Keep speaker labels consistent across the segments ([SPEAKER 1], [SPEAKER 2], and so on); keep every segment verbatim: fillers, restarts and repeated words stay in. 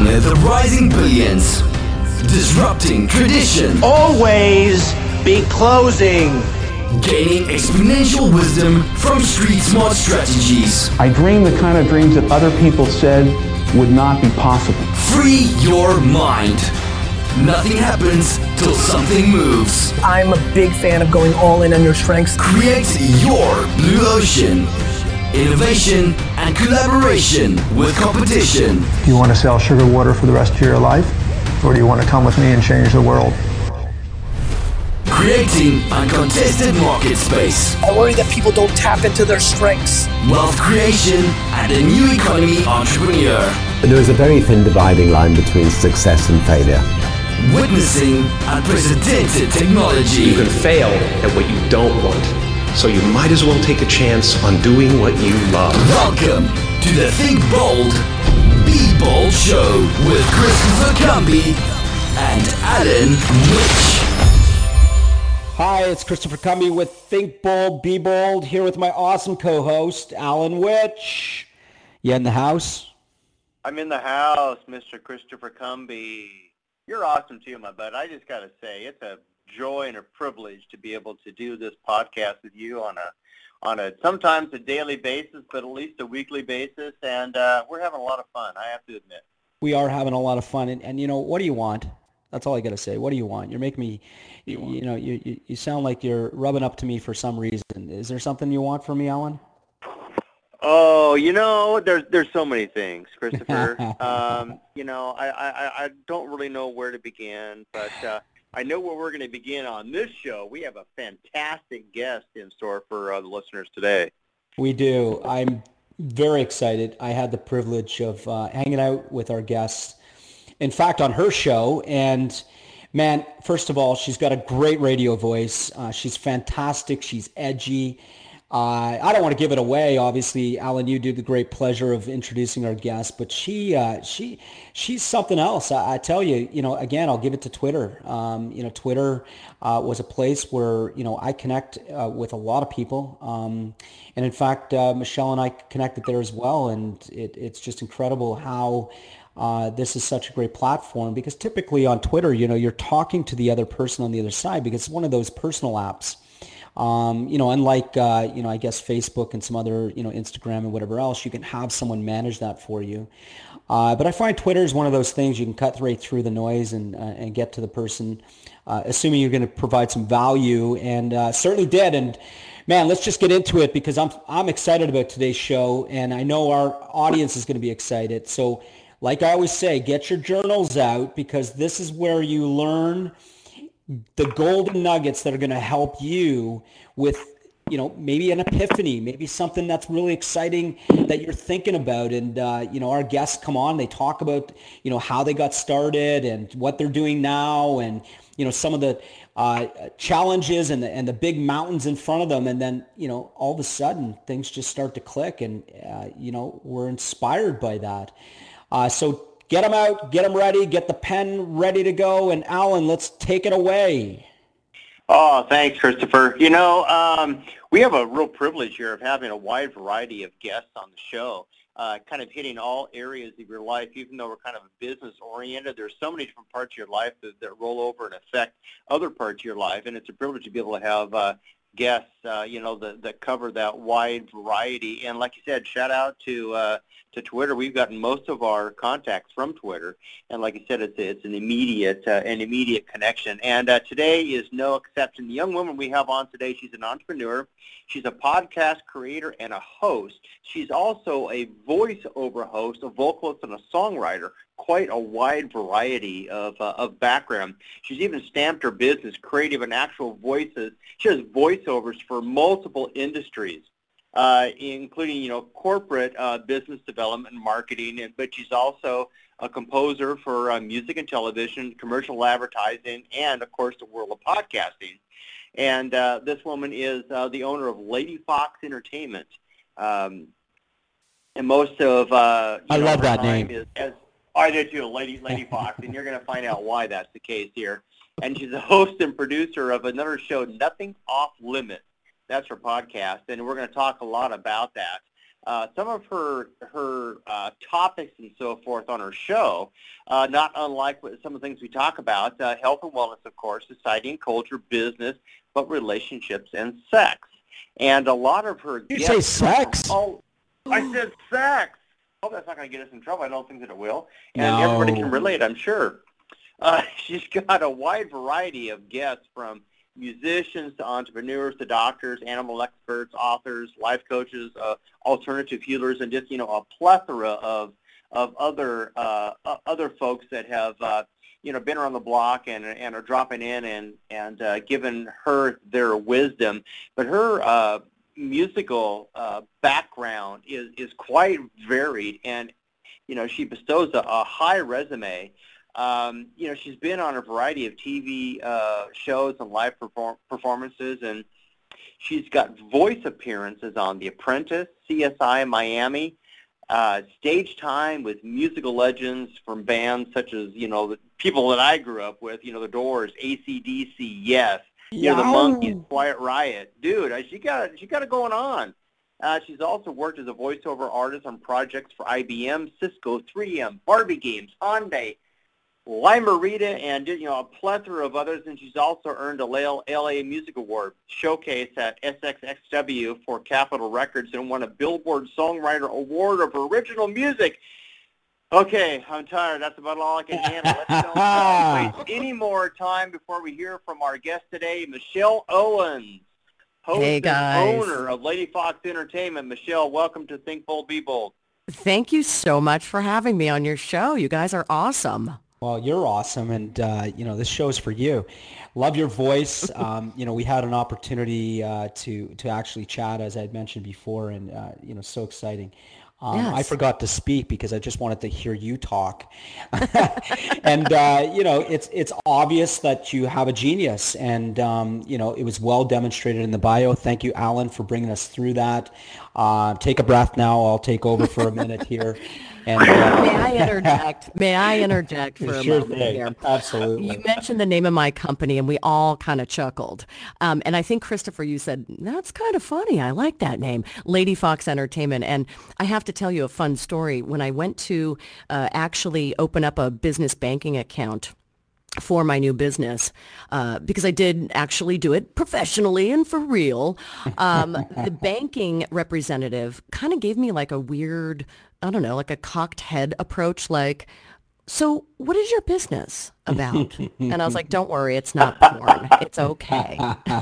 [SPEAKER 1] Making the rising billions. Disrupting tradition.
[SPEAKER 2] Always be closing.
[SPEAKER 1] Gaining exponential wisdom from street smart strategies.
[SPEAKER 3] I dream the kind of dreams that other people said would not be possible.
[SPEAKER 1] Free your mind. Nothing happens till something moves.
[SPEAKER 4] I'm a big fan of going all in on your strengths.
[SPEAKER 1] Create your blue ocean. Innovation and collaboration with competition.
[SPEAKER 5] Do you want to sell sugar water for the rest of your life? Or do you want to come with me and change the world?
[SPEAKER 1] Creating uncontested market space.
[SPEAKER 4] I worry that people don't tap into their strengths.
[SPEAKER 1] Wealth creation and a new economy entrepreneur.
[SPEAKER 6] There is a very thin dividing line between success and failure.
[SPEAKER 1] Witnessing unprecedented technology.
[SPEAKER 7] You can fail at what you don't want. So you might as well take a chance on doing what you love.
[SPEAKER 1] Welcome to the Think Bold, Be Bold Show with Christopher Cumby and Alan Witch.
[SPEAKER 8] Hi, it's Christopher Cumby with Think Bold, Be Bold, here with my awesome co-host, Alan Witch. You in the house?
[SPEAKER 9] I'm in the house, Mister Christopher Cumby. You're awesome too, my bud. I just got to say, it's a joy and a privilege to be able to do this podcast with you on a on a sometimes a daily basis, but at least a weekly basis, and uh, we're having a lot of fun, I have to admit.
[SPEAKER 8] We are having a lot of fun, and, and you know, what do you want? That's all I got to say. What do you want? You're making me, you, you know, you, you you sound like you're rubbing up to me for some reason. Is there something you want from me, Alan?
[SPEAKER 9] Oh, you know, there's there's so many things, Christopher. um, you know, I, I, I don't really know where to begin, but uh, I know where we're going to begin on this show. We have a fantastic guest in store for uh, the listeners today.
[SPEAKER 8] We do. I'm very excited. I had the privilege of uh, hanging out with our guests, in fact, on her show. And, man, first of all, she's got a great radio voice. Uh, she's fantastic. She's edgy. Uh, I don't want to give it away. Obviously, Alan, you do the great pleasure of introducing our guest, but she, uh, she, she's something else. I, I tell you, you know, again, I'll give it to Twitter. Um, you know, Twitter uh, was a place where, you know, I connect uh, with a lot of people. Um, and in fact, uh, Michelle and I connected there as well. And it, it's just incredible how uh, this is such a great platform, because typically on Twitter, you know, you're talking to the other person on the other side, because it's one of those personal apps. Um, you know, unlike, uh, you know, I guess Facebook and some other, you know, Instagram and whatever else, you can have someone manage that for you. Uh, but I find Twitter is one of those things you can cut right through the noise and uh, and get to the person, uh, assuming you're going to provide some value, and uh, certainly did. And man, let's just get into it, because I'm I'm excited about today's show, and I know our audience is going to be excited. So, like I always say, get your journals out, because this is where you learn the golden nuggets that are going to help you with, you know, maybe an epiphany, maybe something that's really exciting that you're thinking about. And, uh, you know, our guests come on, they talk about, you know, how they got started and what they're doing now, and, you know, some of the uh, challenges and the, and the big mountains in front of them. And then, you know, all of a sudden things just start to click, and, uh, you know, we're inspired by that. Uh, so get them out, get them ready, get the pen ready to go. And Alan, let's take it away.
[SPEAKER 9] Oh, thanks, Christopher. You know, um, we have a real privilege here of having a wide variety of guests on the show, uh, kind of hitting all areas of your life. Even though we're kind of business-oriented, there's so many different parts of your life that, that roll over and affect other parts of your life, and it's a privilege to be able to have uh, guests, uh, you know, that, that cover that wide variety. And like you said, shout out to uh, to Twitter. We've gotten most of our contacts from Twitter, and like I said, it's it's an immediate uh, an immediate connection. And uh, today is no exception. The young woman we have on today, she's an entrepreneur. She's a podcast creator and a host. She's also a voiceover host, a vocalist, and a songwriter. Quite a wide variety of uh, of background. She's even stamped her business, creative and actual voices. She has voiceovers for multiple industries, uh, including, you know, corporate uh, business development and marketing, and, but she's also a composer for uh, music and television, commercial advertising, and, of course, the world of podcasting. And uh, this woman is uh, the owner of Lady Fox Entertainment. Um, and most of, uh, you
[SPEAKER 8] I
[SPEAKER 9] know,
[SPEAKER 8] love
[SPEAKER 9] her
[SPEAKER 8] that
[SPEAKER 9] time
[SPEAKER 8] name.
[SPEAKER 9] Is, as, I did too, Lady, Lady Fox, and you're going to find out why that's the case here. And she's the host and producer of another show, Nothing Off Limits. That's her podcast, and we're going to talk a lot about that. uh, some of her her uh, topics and so forth on her show, uh, not unlike what, some of the things we talk about, uh, health and wellness, of course, society and culture, business, but relationships and sex. And a lot of her
[SPEAKER 8] You
[SPEAKER 9] guests...
[SPEAKER 8] say sex?
[SPEAKER 9] Oh, I said sex. Oh, that's not going to get us in trouble. I don't think that it will. And
[SPEAKER 8] No.
[SPEAKER 9] everybody can relate, I'm sure. Uh, she's got a wide variety of guests, from musicians to entrepreneurs to doctors, animal experts, authors, life coaches, uh, alternative healers, and just, you know, a plethora of of other uh, other folks that have, uh, you know, been around the block and and are dropping in and and uh, giving her their wisdom. But her uh, musical uh, background is is quite varied, and you know, she bestows a, a high resume. Um, you know, she's been on a variety of T V uh, shows and live perform- performances, and she's got voice appearances on The Apprentice, C S I Miami, uh, stage time with musical legends from bands such as, you know, the people that I grew up with, you know, The Doors, A C D C, Yes, you know, the Monkees, Quiet Riot. Dude, she got she got it going on. Uh, she's also worked as a voiceover artist on projects for I B M, Cisco, three M, Barbie Games, Hyundai, Lima Rita, and, you know, a plethora of others. And she's also earned a L A Music Award showcase at S X X W for Capitol Records and won a Billboard Songwriter Award of Original Music. Okay, I'm tired. That's about all I can handle. Let's don't uh, waste any more time before we hear from our guest today, Michelle Owens, host
[SPEAKER 10] Hey,
[SPEAKER 9] and
[SPEAKER 10] guys.
[SPEAKER 9] owner of Lady Fox Entertainment. Michelle, welcome to Think Bold, Be Bold.
[SPEAKER 10] Thank you so much for having me on your show. You guys are awesome.
[SPEAKER 8] Well, you're awesome, and uh, you know, this show is for you. Love your voice. Um, you know, we had an opportunity uh, to to actually chat, as I had mentioned before, and uh, you know, so exciting. Um,
[SPEAKER 10] Yes.
[SPEAKER 8] I forgot to speak because I just wanted to hear you talk. And uh, you know, it's it's obvious that you have a genius, and um, you know, it was well demonstrated in the bio. Thank you, Alan, for bringing us through that. Uh, take a breath now. I'll take over for a minute here. And, uh,
[SPEAKER 10] May I interject? May I interject for a
[SPEAKER 8] sure
[SPEAKER 10] moment
[SPEAKER 8] thing.
[SPEAKER 10] here?
[SPEAKER 8] Absolutely.
[SPEAKER 10] You mentioned the name of my company, and we all kind of chuckled. Um, and I think, Christopher, you said, that's kind of funny. I like that name, Lady Fox Entertainment. And I have to tell you a fun story. When I went to uh, actually open up a business banking account for my new business, uh, because I did actually do it professionally and for real, um, the banking representative kind of gave me like a weird, I don't know, like a cocked head approach, like, so what is your business about? And I was like, don't worry, it's not porn. It's okay.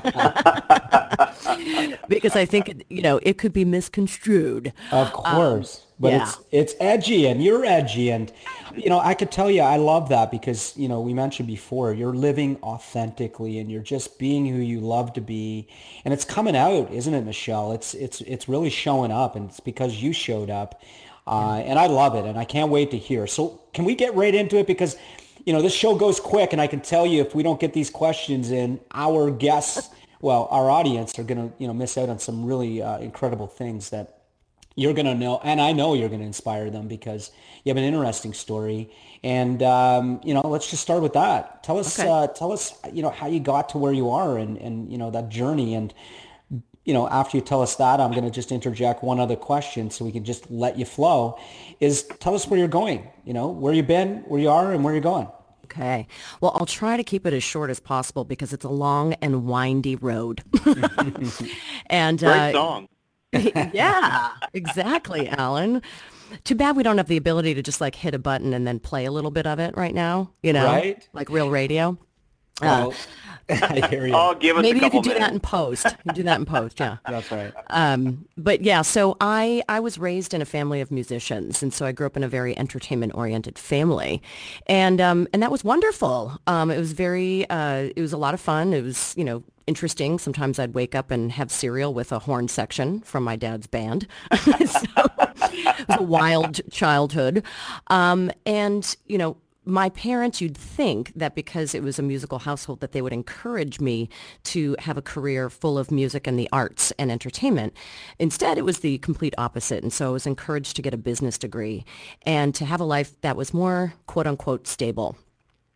[SPEAKER 10] Because I think, it, you know, it could be misconstrued.
[SPEAKER 8] Of course. Um, but
[SPEAKER 10] yeah.
[SPEAKER 8] it's it's edgy, and you're edgy, and you know, I could tell you I love that because, you know, we mentioned before, you're living authentically and you're just being who you love to be, and it's coming out, isn't it, Michelle? It's it's it's really showing up, and it's because you showed up. Uh, and I love it, and I can't wait to hear. So can we get right into it? Because, you know, this show goes quick, and I can tell you if we don't get these questions in, our guests, well, our audience are going to, you know, miss out on some really uh, incredible things that you're going to know, and I know you're going to inspire them because you have an interesting story. And, um, you know, let's just start with that. Tell us,
[SPEAKER 10] Okay.
[SPEAKER 8] uh, tell us, you know, how you got to where you are and, and, you know, that journey. And, you know, after you tell us that, I'm going to just interject one other question so we can just let you flow, is tell us where you're going, you know, where you've been, where you are, and where you're going.
[SPEAKER 10] Okay. Well, I'll try to keep it as short as possible because it's a long and windy road. And
[SPEAKER 9] Great
[SPEAKER 10] uh,
[SPEAKER 9] song.
[SPEAKER 10] yeah, exactly, Alan. Too bad we don't have the ability to just like hit a button and then play a little bit of it right now, you know,
[SPEAKER 8] Right.
[SPEAKER 10] like real radio.
[SPEAKER 8] Well, I hear you.
[SPEAKER 9] Oh, give us
[SPEAKER 10] Maybe
[SPEAKER 9] a
[SPEAKER 10] you
[SPEAKER 9] couple
[SPEAKER 10] could do
[SPEAKER 9] minutes.
[SPEAKER 10] that in post. You do that in post, yeah.
[SPEAKER 8] That's right.
[SPEAKER 10] Um, but yeah, so I, I was raised in a family of musicians, and so I grew up in a very entertainment-oriented family, and um, and that was wonderful. Um, it was very, uh, it was a lot of fun. It was, you know, interesting. Sometimes I'd wake up and have cereal with a horn section from my dad's band. So it was a wild childhood, um, and you know. My parents, you'd think that because it was a musical household that they would encourage me to have a career full of music and the arts and entertainment. Instead, it was the complete opposite. And so I was encouraged to get a business degree and to have a life that was more, quote unquote, stable.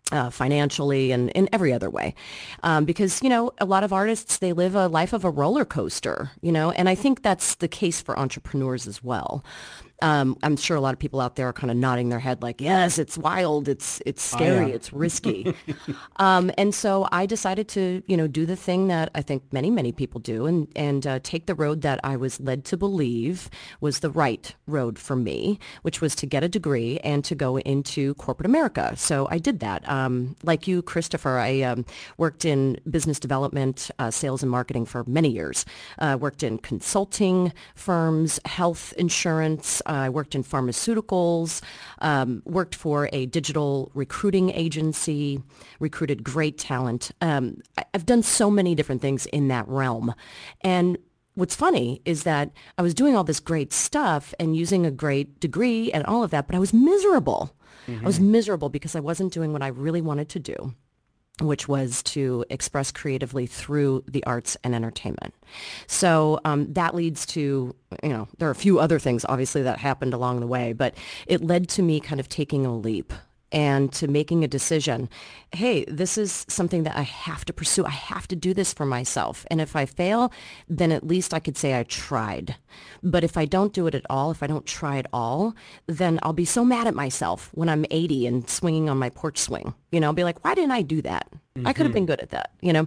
[SPEAKER 10] Uh, financially and in every other way. Um, because, you know, a lot of artists, they live a life of a roller coaster, you know, and I think that's the case for entrepreneurs as well. Um, I'm sure a lot of people out there are kind of nodding their head like, yes, it's wild, it's it's scary, it's risky. um, and so I decided to, you know, do the thing that I think many, many people do and, and uh, take the road that I was led to believe was the right road for me, which was to get a degree and to go into corporate America. So I did that. Um, like you, Christopher, I um, worked in business development, uh, sales and marketing for many years. Uh, worked in consulting firms, health insurance, I worked in pharmaceuticals, um, worked for a digital recruiting agency, recruited great talent. Um, I- I've done so many different things in that realm. And what's funny is that I was doing all this great stuff and using a great degree and all of that, but I was miserable. Mm-hmm. I was miserable because I wasn't doing what I really wanted to do, which was to express creatively through the arts and entertainment. So um, that leads to, you know, there are a few other things, obviously, that happened along the way, but it led to me kind of taking a leap and to making a decision. Hey, this is something that I have to pursue. I have to do this for myself. And if I fail, then at least I could say I tried. But if I don't do it at all, if I don't try at all, then I'll be so mad at myself when I'm eighty and swinging on my porch swing. You know, I'll be like, why didn't I do that? Mm-hmm. I could have been good at that, you know?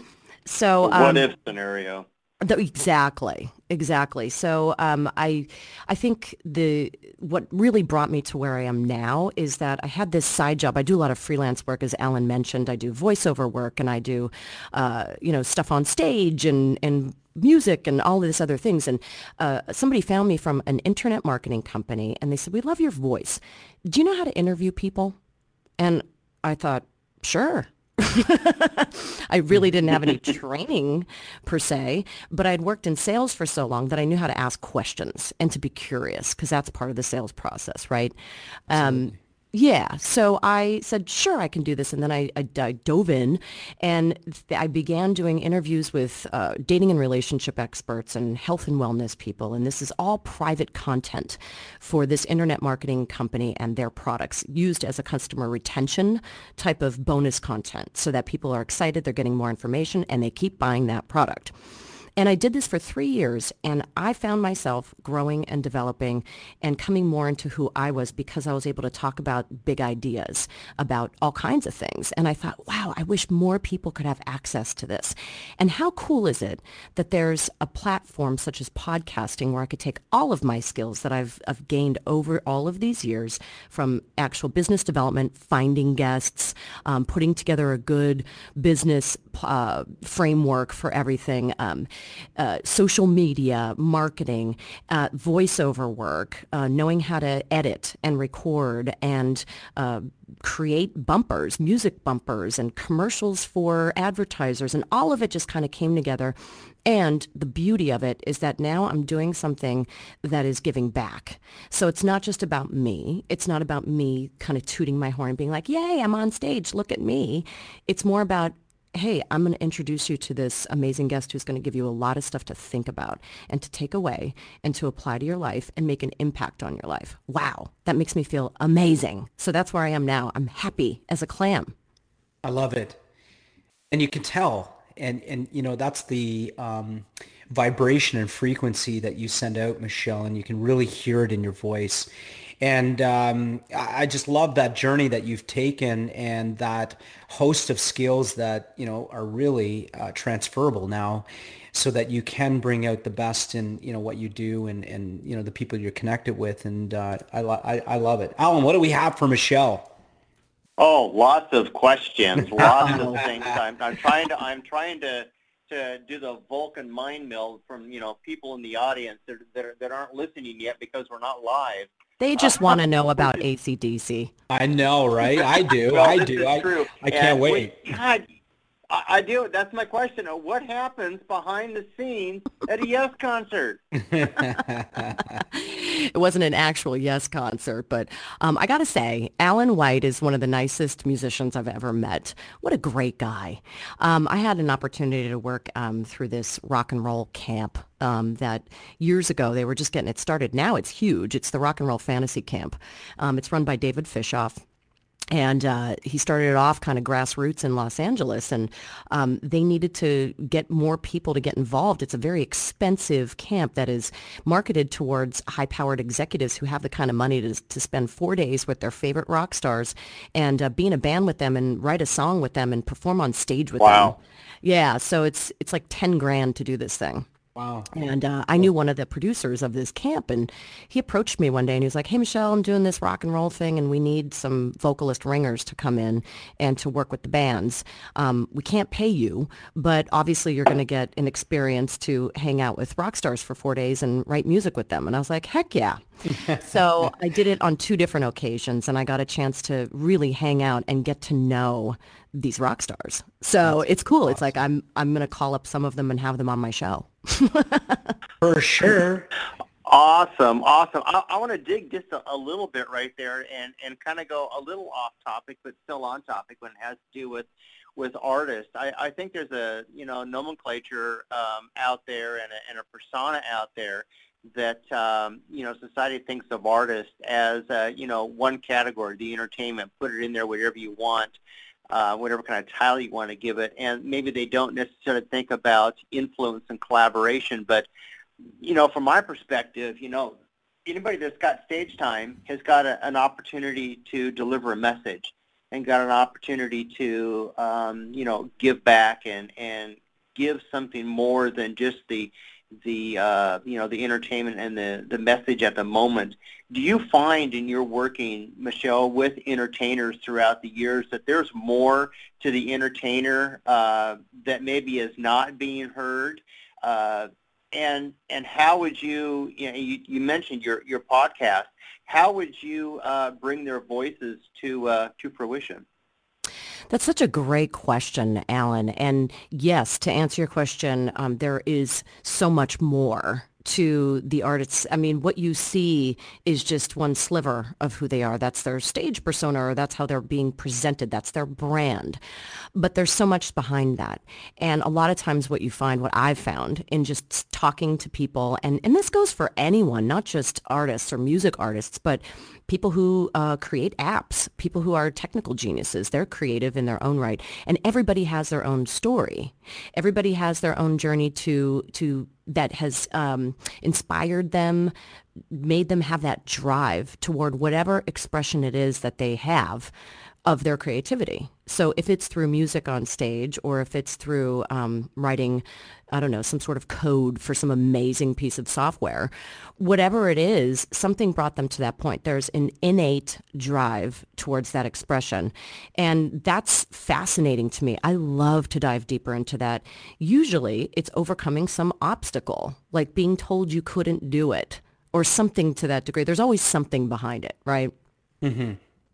[SPEAKER 10] So um,
[SPEAKER 9] what if scenario?
[SPEAKER 10] The, exactly, exactly. So um, I, I think the what really brought me to where I am now is that I had this side job. I do a lot of freelance work, as Alan mentioned. I do voiceover work, and I do, uh, you know, stuff on stage and and music and all of this other things. And uh, somebody found me from an internet marketing company, and they said, "We love your voice. Do you know how to interview people?" And I thought, sure. I really didn't have any training per se, but I'd worked in sales for so long that I knew how to ask questions and to be curious, because that's part of the sales process, right? Um, yeah. So I said, sure, I can do this. And then I, I, I dove in and th- I began doing interviews with uh, dating and relationship experts and health and wellness people. And this is all private content for this internet marketing company and their products, used as a customer retention type of bonus content, so that people are excited, they're getting more information, and they keep buying that product. And I did this for three years, and I found myself growing and developing and coming more into who I was, because I was able to talk about big ideas, about all kinds of things. And I thought, wow, I wish more people could have access to this. And how cool is it that there's a platform such as podcasting where I could take all of my skills that I've, I've gained over all of these years, from actual business development, finding guests, um, putting together a good business uh, framework for everything, um, Uh, social media, marketing, uh, voiceover work, uh, knowing how to edit and record and uh, create bumpers, music bumpers and commercials for advertisers. And all of it just kind of came together. And the beauty of it is that now I'm doing something that is giving back. So it's not just about me. It's not about me kind of tooting my horn and being like, yay, I'm on stage, look at me. It's more about, hey, I'm going to introduce you to this amazing guest who's going to give you a lot of stuff to think about and to take away and to apply to your life and make an impact on your life. Wow, that makes me feel amazing. So that's where I am now. I'm happy as a clam.
[SPEAKER 8] I love it. And you can tell. And, and you know, that's the um, vibration and frequency that you send out, Michelle, and you can really hear it in your voice. And um, I just love that journey that you've taken and that host of skills that, you know, are really uh, transferable now, so that you can bring out the best in, you know, what you do and, and you know, the people you're connected with. And uh, I, lo- I, I love it. Alan, what do we have for Michelle?
[SPEAKER 9] Oh, lots of questions, lots of things. I'm, I'm trying to, I'm trying to, to do the Vulcan mind meld from, you know, people in the audience that, that, that aren't listening yet because we're not live.
[SPEAKER 10] They just want to know about A C D C.
[SPEAKER 8] I know, right? I do.
[SPEAKER 9] well,
[SPEAKER 8] I
[SPEAKER 9] this
[SPEAKER 8] do.
[SPEAKER 9] Is
[SPEAKER 8] I,
[SPEAKER 9] true.
[SPEAKER 8] I can't
[SPEAKER 9] and
[SPEAKER 8] wait.
[SPEAKER 9] We, God, I, I do. That's my question. What happens behind the scenes at a Yes concert?
[SPEAKER 10] It wasn't an actual Yes concert, but um, I got to say, Alan White is one of the nicest musicians I've ever met. What a great guy. Um, I had an opportunity to work um, through this rock and roll camp um, that years ago, they were just getting it started. Now it's huge. It's the Rock and Roll Fantasy Camp. Um, it's run by David Fishoff. And uh, he started it off kind of grassroots in Los Angeles, and um, they needed to get more people to get involved. It's a very expensive camp that is marketed towards high-powered executives who have the kind of money to, to spend four days with their favorite rock stars and uh, be in a band with them and write a song with them and perform on stage with
[SPEAKER 9] Wow.
[SPEAKER 10] them. Yeah, so it's it's like ten grand to do this thing.
[SPEAKER 8] Wow.
[SPEAKER 10] And uh, I knew one of the producers of this camp, and he approached me one day, and he was like, hey, Michelle, I'm doing this rock and roll thing, and we need some vocalist ringers to come in and to work with the bands. Um, we can't pay you, but obviously you're going to get an experience to hang out with rock stars for four days and write music with them. And I was like, heck yeah. So I did it on two different occasions, and I got a chance to really hang out and get to know these rock stars. So That's it's cool. Awesome. It's like I'm I'm going to call up some of them and have them on my show.
[SPEAKER 8] For sure.
[SPEAKER 9] Awesome, awesome. I, I want to dig just a, a little bit right there and, and kind of go a little off topic, but still on topic when it has to do with, with artists. I, I think there's a, you know, nomenclature um, out there and a, and a persona out there that, um, you know, society thinks of artists as, uh, you know, one category, the entertainment, put it in there whatever you want. Uh, whatever kind of title you want to give it, and maybe they don't necessarily think about influence and collaboration. But, you know, from my perspective, you know, anybody that's got stage time has got a, an opportunity to deliver a message and got an opportunity to, um, you know, give back and, and give something more than just the, the uh, you know, the entertainment and the, the message at the moment. Do you find in your working, Michelle, with entertainers throughout the years that there's more to the entertainer uh, that maybe is not being heard? Uh, and and how would you, you know, you, you mentioned your, your podcast, how would you uh, bring their voices to uh, to fruition?
[SPEAKER 10] That's such a great question, Alan. And yes, to answer your question, um, there is so much more to the artists. I mean, what you see is just one sliver of who they are. That's their stage persona, or that's how they're being presented. That's their brand. But there's so much behind that. And a lot of times what you find, what I've found in just talking to people, and, and this goes for anyone, not just artists or music artists, but people who uh, create apps, people who are technical geniuses. They're creative in their own right. And everybody has their own story. Everybody has their own journey to to that has um, inspired them, made them have that drive toward whatever expression it is that they have of their creativity. So if it's through music on stage, or if it's through um, writing, I don't know, some sort of code for some amazing piece of software, whatever it is, something brought them to that point. There's an innate drive towards that expression. And that's fascinating to me. I love to dive deeper into that. Usually it's overcoming some obstacle, like being told you couldn't do it, or something to that degree. There's always something behind it, right?
[SPEAKER 8] Mm-hmm.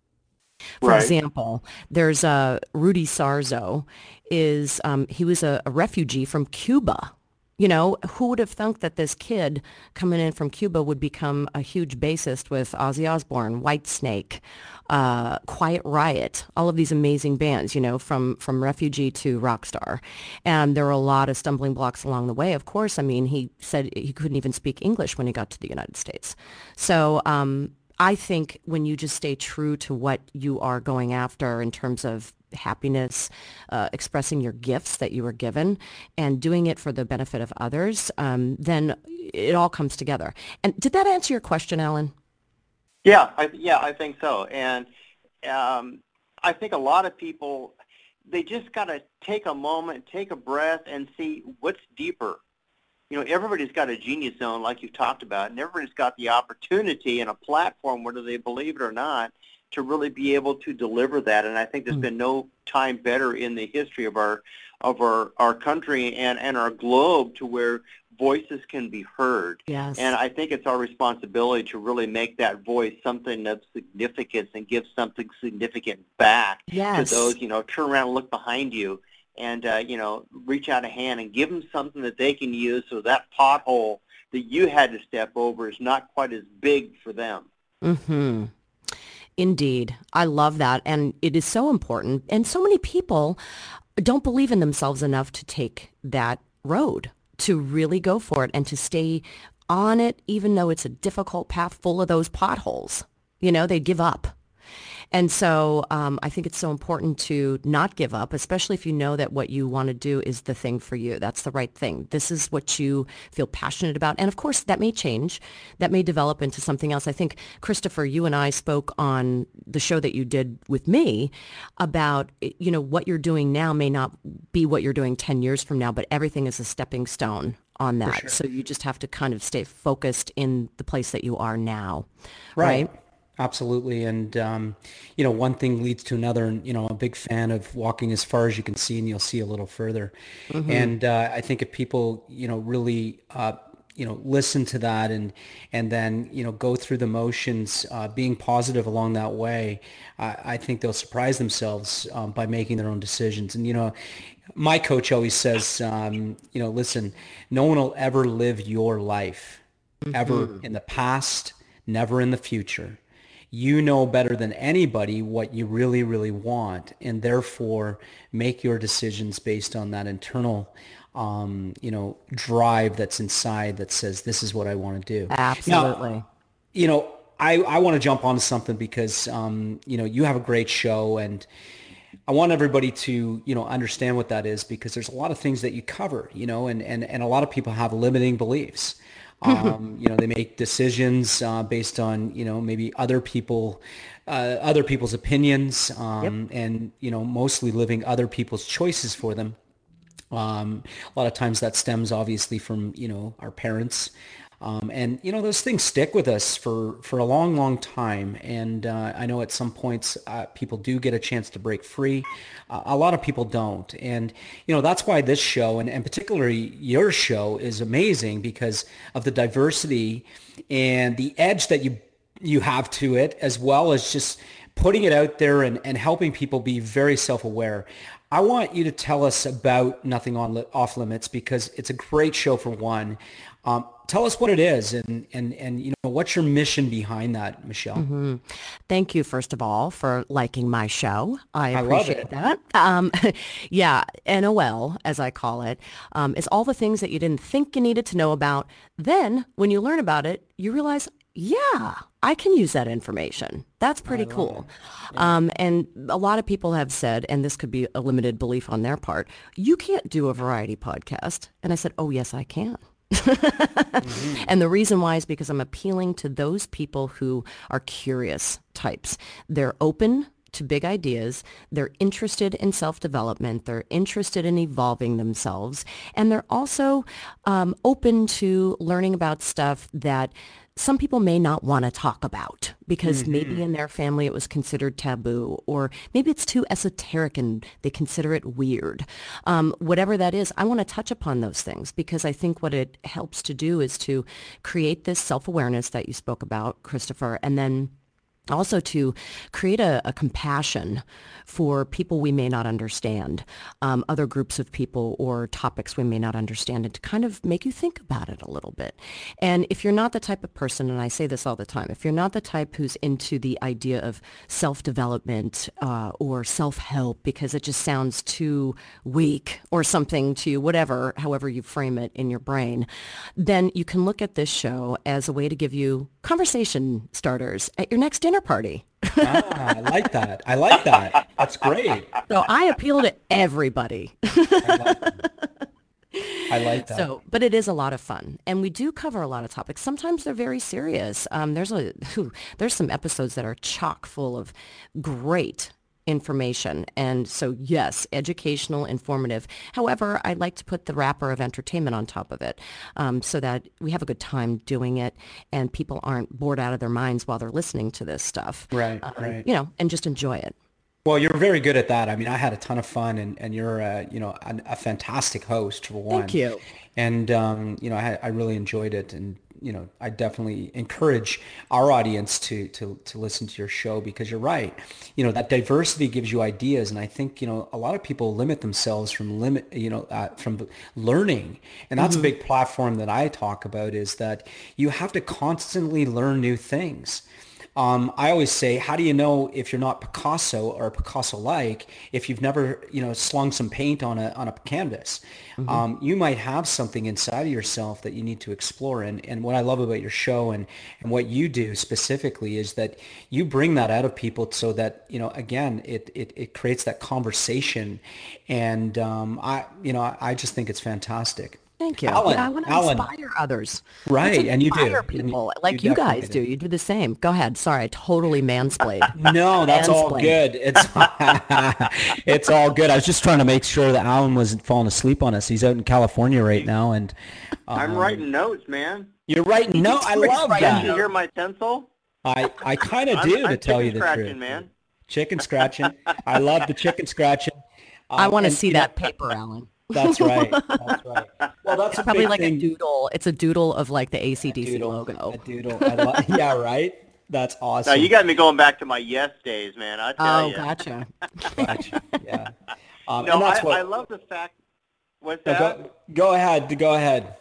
[SPEAKER 10] For
[SPEAKER 9] right.
[SPEAKER 10] example, there's uh, Rudy Sarzo. Is um, he was a, a refugee from Cuba. You know, who would have thunk that this kid coming in from Cuba would become a huge bassist with Ozzy Osbourne, Whitesnake, uh, Quiet Riot, all of these amazing bands, you know, from, from refugee to rock star. And there were a lot of stumbling blocks along the way, of course. I mean, he said he couldn't even speak English when he got to the United States. So um, I think when you just stay true to what you are going after in terms of happiness, uh, expressing your gifts that you were given, and doing it for the benefit of others, um, then it all comes together. And did that answer your question, Alan?
[SPEAKER 9] Yeah, I, yeah, I think so. And um, I think a lot of people, they just got to take a moment, take a breath, and see what's deeper. You know, everybody's got a genius zone, like you've talked about, and everybody's got the opportunity and a platform, whether they believe it or not, to really be able to deliver that. And I think there's mm. been no time better in the history of our of our, our country and, and our globe to where voices can be heard.
[SPEAKER 10] Yes.
[SPEAKER 9] And I think it's our responsibility to really make that voice something of significance and give something significant back
[SPEAKER 10] yes.
[SPEAKER 9] to those, you know, turn around and look behind you and, uh, you know, reach out a hand and give them something that they can use so that pothole that you had to step over is not quite as big for them.
[SPEAKER 10] Mm-hmm. Indeed. I love that. And it is so important. And so many people don't believe in themselves enough to take that road, to really go for it and to stay on it, even though it's a difficult path full of those potholes. You know, they give up. And so um, I think it's so important to not give up, especially if you know that what you want to do is the thing for you. That's the right thing. This is what you feel passionate about. And of course, that may change. That may develop into something else. I think, Christopher, you and I spoke on the show that you did with me about, you know, what you're doing now may not be what you're doing ten years from now, but everything is a stepping stone on that. Sure. So you just have to kind of stay focused in the place that you are now.
[SPEAKER 8] Right.
[SPEAKER 10] Right.
[SPEAKER 8] Absolutely. And, um, you know, one thing leads to another. And, you know, I'm a big fan of walking as far as you can see and you'll see a little further. Mm-hmm. And uh, I think if people, you know, really, uh, you know, listen to that and and then, you know, go through the motions, uh, being positive along that way, I, I think they'll surprise themselves um, by making their own decisions. And, you know, my coach always says, um, you know, listen, no one will ever live your life, mm-hmm. ever in the past, never in the future. You know better than anybody what you really, really want, and therefore make your decisions based on that internal, um, you know, drive that's inside that says, this is what I want to do.
[SPEAKER 10] Absolutely.
[SPEAKER 8] Now, you know, I, I want to jump onto something because, um, you know, you have a great show, and I want everybody to, you know, understand what that is, because there's a lot of things that you cover, you know, and, and, and a lot of people have limiting beliefs. Um, you know, they make decisions uh, based on, you know, maybe other people, uh, other people's opinions, um, yep. and, you know, mostly living other people's choices for them. Um, a lot of times that stems obviously from, you know, our parents. Um, and, you know, those things stick with us for, for a long, long time. And uh, I know at some points uh, people do get a chance to break free. Uh, a lot of people don't. And, you know, that's why this show, and, and particularly your show, is amazing because of the diversity and the edge that you you have to it, as well as just putting it out there and, and helping people be very self-aware. I want you to tell us about Nothing on Li- Off Limits, because it's a great show for one. Um, tell us what it is and, and, and, you know, what's your mission behind that, Michelle?
[SPEAKER 10] Mm-hmm. Thank you, first of all, for liking my show. I appreciate
[SPEAKER 8] I love it.
[SPEAKER 10] that. Um, yeah, N O L, as I call it, um, is all the things that you didn't think you needed to know about. Then when you learn about it, you realize, yeah, I can use that information. That's pretty cool. Yeah. Um, and a lot of people have said, and this could be a limited belief on their part, you can't do a variety podcast. And I said, oh, yes, I can. mm-hmm. And the reason why is because I'm appealing to those people who are curious types. They're open to big ideas. They're interested in self-development. They're interested in evolving themselves. And they're also um, open to learning about stuff that some people may not want to talk about because mm-hmm. maybe in their family it was considered taboo, or maybe it's too esoteric and they consider it weird. Um, whatever that is, I want to touch upon those things because I think what it helps to do is to create this self-awareness that you spoke about, Christopher, and then also to create a, a compassion for people we may not understand, um, other groups of people or topics we may not understand, and to kind of make you think about it a little bit. And if you're not the type of person, and I say this all the time, if you're not the type who's into the idea of self-development uh, or self-help because it just sounds too weak or something to you, whatever, however you frame it in your brain, then you can look at this show as a way to give you conversation starters at your next dinner party.
[SPEAKER 8] ah, I like that. I like that. That's great.
[SPEAKER 10] So I appeal to everybody.
[SPEAKER 8] I like that. I like that.
[SPEAKER 10] So, but it is a lot of fun, and we do cover a lot of topics. Sometimes they're very serious. Um, there's a whew, there's some episodes that are chock full of great information, and so yes, educational, informative. However, I like to put the wrapper of entertainment on top of it, um, so that we have a good time doing it, and people aren't bored out of their minds while they're listening to this stuff.
[SPEAKER 8] Right,
[SPEAKER 10] um,
[SPEAKER 8] right.
[SPEAKER 10] You know, and just enjoy it.
[SPEAKER 8] Well, you're very good at that. I mean, I had a ton of fun, and, and you're, a, you know, a, a fantastic host for one.
[SPEAKER 10] Thank you.
[SPEAKER 8] And, um, you know, I, I really enjoyed it. And, you know, I definitely encourage our audience to, to, to listen to your show because you're right. You know, that diversity gives you ideas. And I think, you know, a lot of people limit themselves from limit, you know, uh, from learning. And that's mm-hmm. a big platform that I talk about is that you have to constantly learn new things. Um, I always say, how do you know if you're not Picasso or Picasso-like if you've never, you know, slung some paint on a on a canvas?
[SPEAKER 10] Mm-hmm.
[SPEAKER 8] Um, you might have something inside of yourself that you need to explore. And, and what I love about your show and, and what you do specifically is that you bring that out of people so that, you know, again, it, it, it creates that conversation. And um, I, you know, I, I just think it's fantastic.
[SPEAKER 10] Thank you.
[SPEAKER 8] Alan,
[SPEAKER 10] Yeah, I want to
[SPEAKER 8] Alan.
[SPEAKER 10] inspire others.
[SPEAKER 8] Right,
[SPEAKER 10] Let's
[SPEAKER 8] and you do.
[SPEAKER 10] inspire people
[SPEAKER 8] And
[SPEAKER 10] like
[SPEAKER 8] you
[SPEAKER 10] you, guys
[SPEAKER 8] definitely
[SPEAKER 10] do.
[SPEAKER 8] do.
[SPEAKER 10] You do the same. Go ahead. Sorry, I totally mansplayed.
[SPEAKER 8] No, that's all
[SPEAKER 10] Mansplained.
[SPEAKER 8] good. It's it's all good. I was just trying to make sure that Alan wasn't falling asleep on us. He's out in California right now, and um,
[SPEAKER 9] I'm writing notes, man.
[SPEAKER 8] You're writing. No, I love
[SPEAKER 9] Did
[SPEAKER 8] that.
[SPEAKER 9] you hear my pencil?
[SPEAKER 8] I I kind of
[SPEAKER 9] I'm-
[SPEAKER 8] do,
[SPEAKER 9] I'm
[SPEAKER 8] to tell you
[SPEAKER 9] chicken
[SPEAKER 8] the
[SPEAKER 9] scratching,
[SPEAKER 8] truth.
[SPEAKER 9] man.
[SPEAKER 8] Chicken scratching. I love the chicken scratching.
[SPEAKER 10] I
[SPEAKER 8] Um,
[SPEAKER 10] want to
[SPEAKER 8] and,
[SPEAKER 10] see
[SPEAKER 8] you know,
[SPEAKER 10] that paper, Alan.
[SPEAKER 8] That's right. That's right. Well, that's a
[SPEAKER 10] Probably
[SPEAKER 8] big
[SPEAKER 10] like
[SPEAKER 8] thing.
[SPEAKER 10] a doodle. It's a doodle of like the A C D C
[SPEAKER 8] doodle,
[SPEAKER 10] logo.
[SPEAKER 8] A doodle. I lo- yeah, right. That's
[SPEAKER 9] Now
[SPEAKER 8] awesome.
[SPEAKER 9] you got me going back to my yes days, man. I tell
[SPEAKER 10] Oh,
[SPEAKER 9] you.
[SPEAKER 10] gotcha.
[SPEAKER 8] Gotcha. Yeah. Um,
[SPEAKER 9] No,
[SPEAKER 8] and that's
[SPEAKER 9] I,
[SPEAKER 8] what.
[SPEAKER 9] I love the fact. What's
[SPEAKER 8] No,
[SPEAKER 9] that?
[SPEAKER 8] go, go ahead. Go ahead.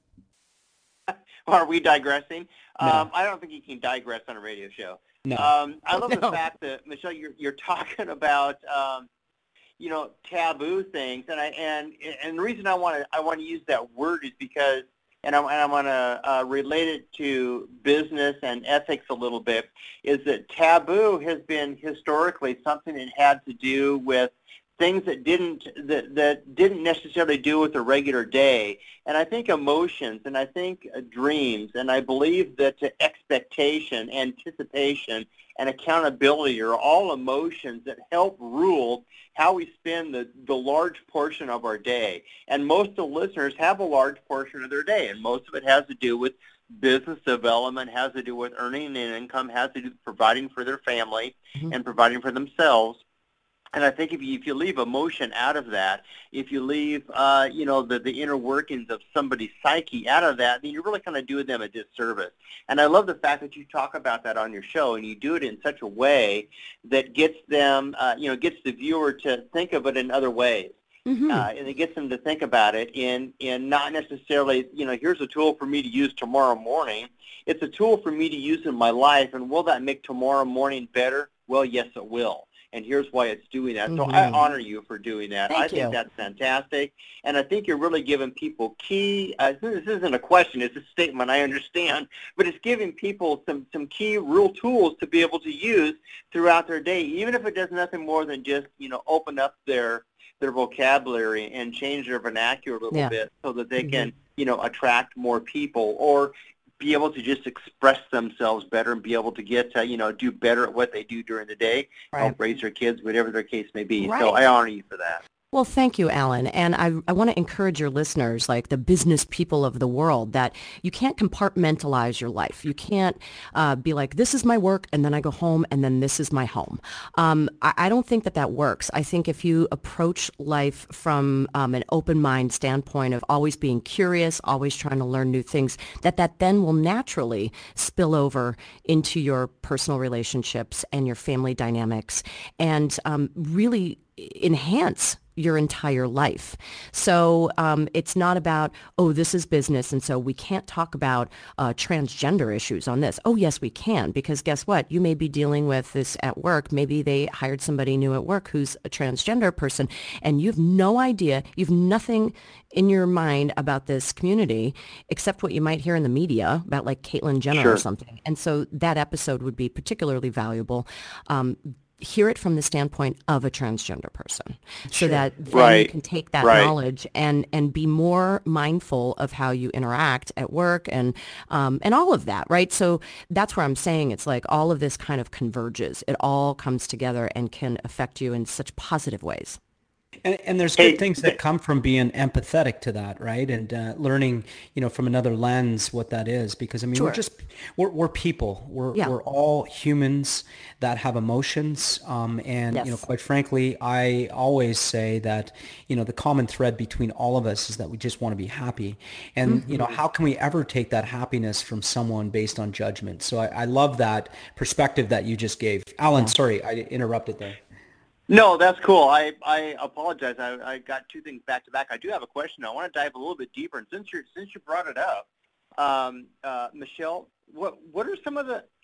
[SPEAKER 9] Are we digressing?
[SPEAKER 8] No.
[SPEAKER 9] Um, I don't think you can digress on a radio show.
[SPEAKER 8] No.
[SPEAKER 9] Um, I love
[SPEAKER 10] No.
[SPEAKER 9] the fact that, Michelle, you're, you're talking about, um, you know, taboo things, and I and and the reason I want to I want to use that word is because, and I and I want to uh, relate it to business and ethics a little bit, is that taboo has been historically something that had to do with things that didn't that, that didn't necessarily do with a regular day. And I think emotions, and I think uh, dreams, and I believe that uh, expectation, anticipation, and accountability are all emotions that help rule how we spend the, the large portion of our day. And most of the listeners have a large portion of their day, and most of it has to do with business development, has to do with earning an income, has to do with providing for their family
[SPEAKER 10] Mhm.
[SPEAKER 9] and providing for themselves. And I think if you, if you leave emotion out of that, if you leave, uh, you know, the, the inner workings of somebody's psyche out of that, then you're really kind of doing them a disservice. And I love the fact that you talk about that on your show, and you do it in such a way that gets them, uh, you know, gets the viewer to think of it in other ways.
[SPEAKER 10] Mm-hmm.
[SPEAKER 9] Uh, and it gets them to think about it in, in not necessarily, you know, here's a tool for me to use tomorrow morning. It's a tool for me to use in my life, and will that make tomorrow morning better? Well, yes, it will. And here's why it's doing that. So
[SPEAKER 10] Mm-hmm.
[SPEAKER 9] I honor you for doing that.
[SPEAKER 10] Thank
[SPEAKER 9] I think
[SPEAKER 10] you.
[SPEAKER 9] that's fantastic. And I think you're really giving people key, uh, this isn't a question, it's a statement, I understand, but it's giving people some, some key real tools to be able to use throughout their day, even if it does nothing more than just, you know, open up their their vocabulary and change their vernacular a little
[SPEAKER 10] Yeah.
[SPEAKER 9] bit so that they
[SPEAKER 10] Mhm.
[SPEAKER 9] can, you know, attract more people, or be able to just express themselves better and be able to get to, you know, do better at what they do during the day,
[SPEAKER 10] Right.
[SPEAKER 9] help raise their kids, whatever their case may be.
[SPEAKER 10] Right.
[SPEAKER 9] So I honor you for that.
[SPEAKER 10] Well, thank you, Alan. And I, I want to encourage your listeners, like the business people of the world, that you can't compartmentalize your life. You can't uh, be like, this is my work, and then I go home, and then this is my home. Um, I, I don't think that that works. I think if you approach life from um, an open mind standpoint of always being curious, always trying to learn new things, that that then will naturally spill over into your personal relationships and your family dynamics, and um, really enhance your entire life. So um, it's not about, oh, this is business, and so we can't talk about uh, transgender issues on this. Oh, yes, we can, because guess what? You may be dealing with this at work. Maybe they hired somebody new at work who's a transgender person, and you have no idea, you have nothing in your mind about this community except what you might hear in the media about like Caitlyn Jenner
[SPEAKER 9] Sure.
[SPEAKER 10] or something. And so that episode would be particularly valuable. Um, hear it from the standpoint of a transgender person, so that then you
[SPEAKER 9] Right.
[SPEAKER 10] can take that
[SPEAKER 9] Right.
[SPEAKER 10] knowledge and and be more mindful of how you interact at work and um, and all of that, right? So that's where I'm saying it's like all of this kind of converges. It all comes together and can affect you in such positive ways.
[SPEAKER 8] And, and there's
[SPEAKER 9] Hey,
[SPEAKER 8] good things that come from being empathetic to that, right? And uh, learning, you know, from another lens what that is. Because I mean, we're
[SPEAKER 10] Sure.
[SPEAKER 8] just we're we're people. We're
[SPEAKER 10] Yeah.
[SPEAKER 8] we're all humans that have emotions. Um, and you know,
[SPEAKER 10] Yes.
[SPEAKER 8] quite frankly, I always say that you know the common thread between all of us is that we just want to be happy. And you know, how can we ever take that happiness from someone based on judgment? So I, I love that perspective that you just gave, Alan. Sorry, I interrupted there.
[SPEAKER 9] No, that's cool. I, I apologize. I, I got two things back to back. I do have a question. I want to dive a little bit deeper. And since you since you brought it up, um, uh, Michelle, what what are some of the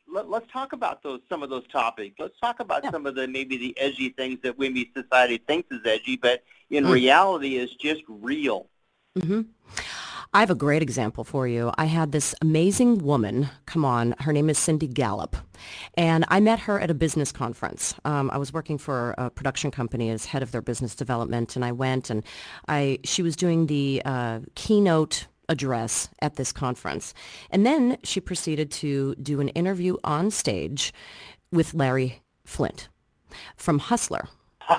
[SPEAKER 9] let, let's talk about those some of those topics. Let's talk about
[SPEAKER 10] Yeah.
[SPEAKER 9] some of the maybe the edgy things that maybe society thinks is edgy, but in
[SPEAKER 10] Mm.
[SPEAKER 9] reality is just real.
[SPEAKER 10] Mm-hmm. I have a great example for you. I had this amazing woman come on. Her name is Cindy Gallup. And I met her at a business conference. Um, I was working for a production company as head of their business development, and I went and I she was doing the uh, keynote address at this conference. And then she proceeded to do an interview on stage with Larry Flint from Hustler.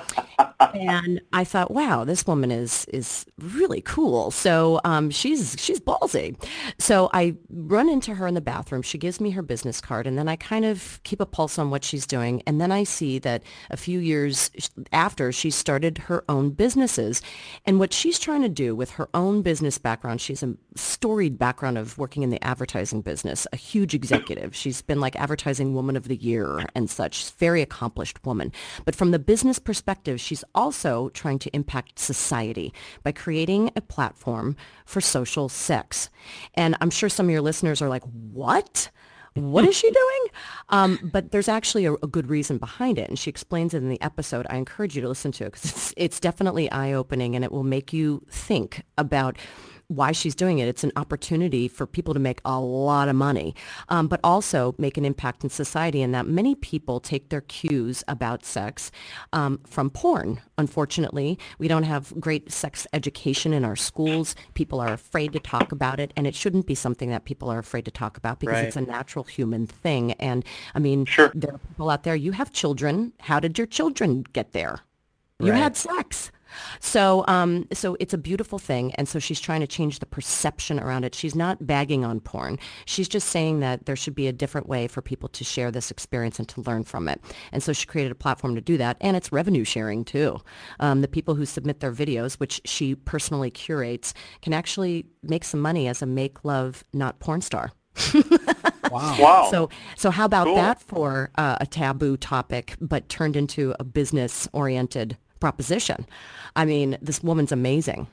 [SPEAKER 10] And I thought, wow, this woman is is really cool. So um, she's she's ballsy. So I run into her in the bathroom. She gives me her business card, and then I kind of keep a pulse on what she's doing. And then I see that a few years after, she started her own businesses. And what she's trying to do with her own business background, she's a storied background of working in the advertising business, a huge executive. She's been like advertising woman of the year and such. She's a very accomplished woman. But from the business perspective, she's also trying to impact society by creating a platform for social sex. And I'm sure some of your listeners are like, what? What is she doing? Um, but there's actually a, a good reason behind it. And she explains it in the episode. I encourage you to listen to it because it's, it's definitely eye-opening, and it will make you think about why she's doing it. It's an opportunity for people to make a lot of money, um, but also make an impact in society, in that many people take their cues about sex um, from porn. Unfortunately, we don't have great sex education in our schools. People are afraid to talk about it, and it shouldn't be something that people are afraid to talk about because
[SPEAKER 9] Right.
[SPEAKER 10] it's a natural human thing. And I mean,
[SPEAKER 9] Sure.
[SPEAKER 10] there are people out there, you have children. How did your children get there? You
[SPEAKER 8] Right.
[SPEAKER 10] had sex. So, um, so it's a beautiful thing, and so she's trying to change the perception around it. She's not bagging on porn. She's just saying that there should be a different way for people to share this experience and to learn from it. And so she created a platform to do that, and it's revenue sharing too. Um, the people who submit their videos, which she personally curates, can actually make some money as a make love, not porn star.
[SPEAKER 8] Wow.
[SPEAKER 9] Wow.
[SPEAKER 10] So, so how about
[SPEAKER 9] Cool.
[SPEAKER 10] that for uh, a taboo topic, but turned into a business-oriented proposition? I mean, this woman's amazing.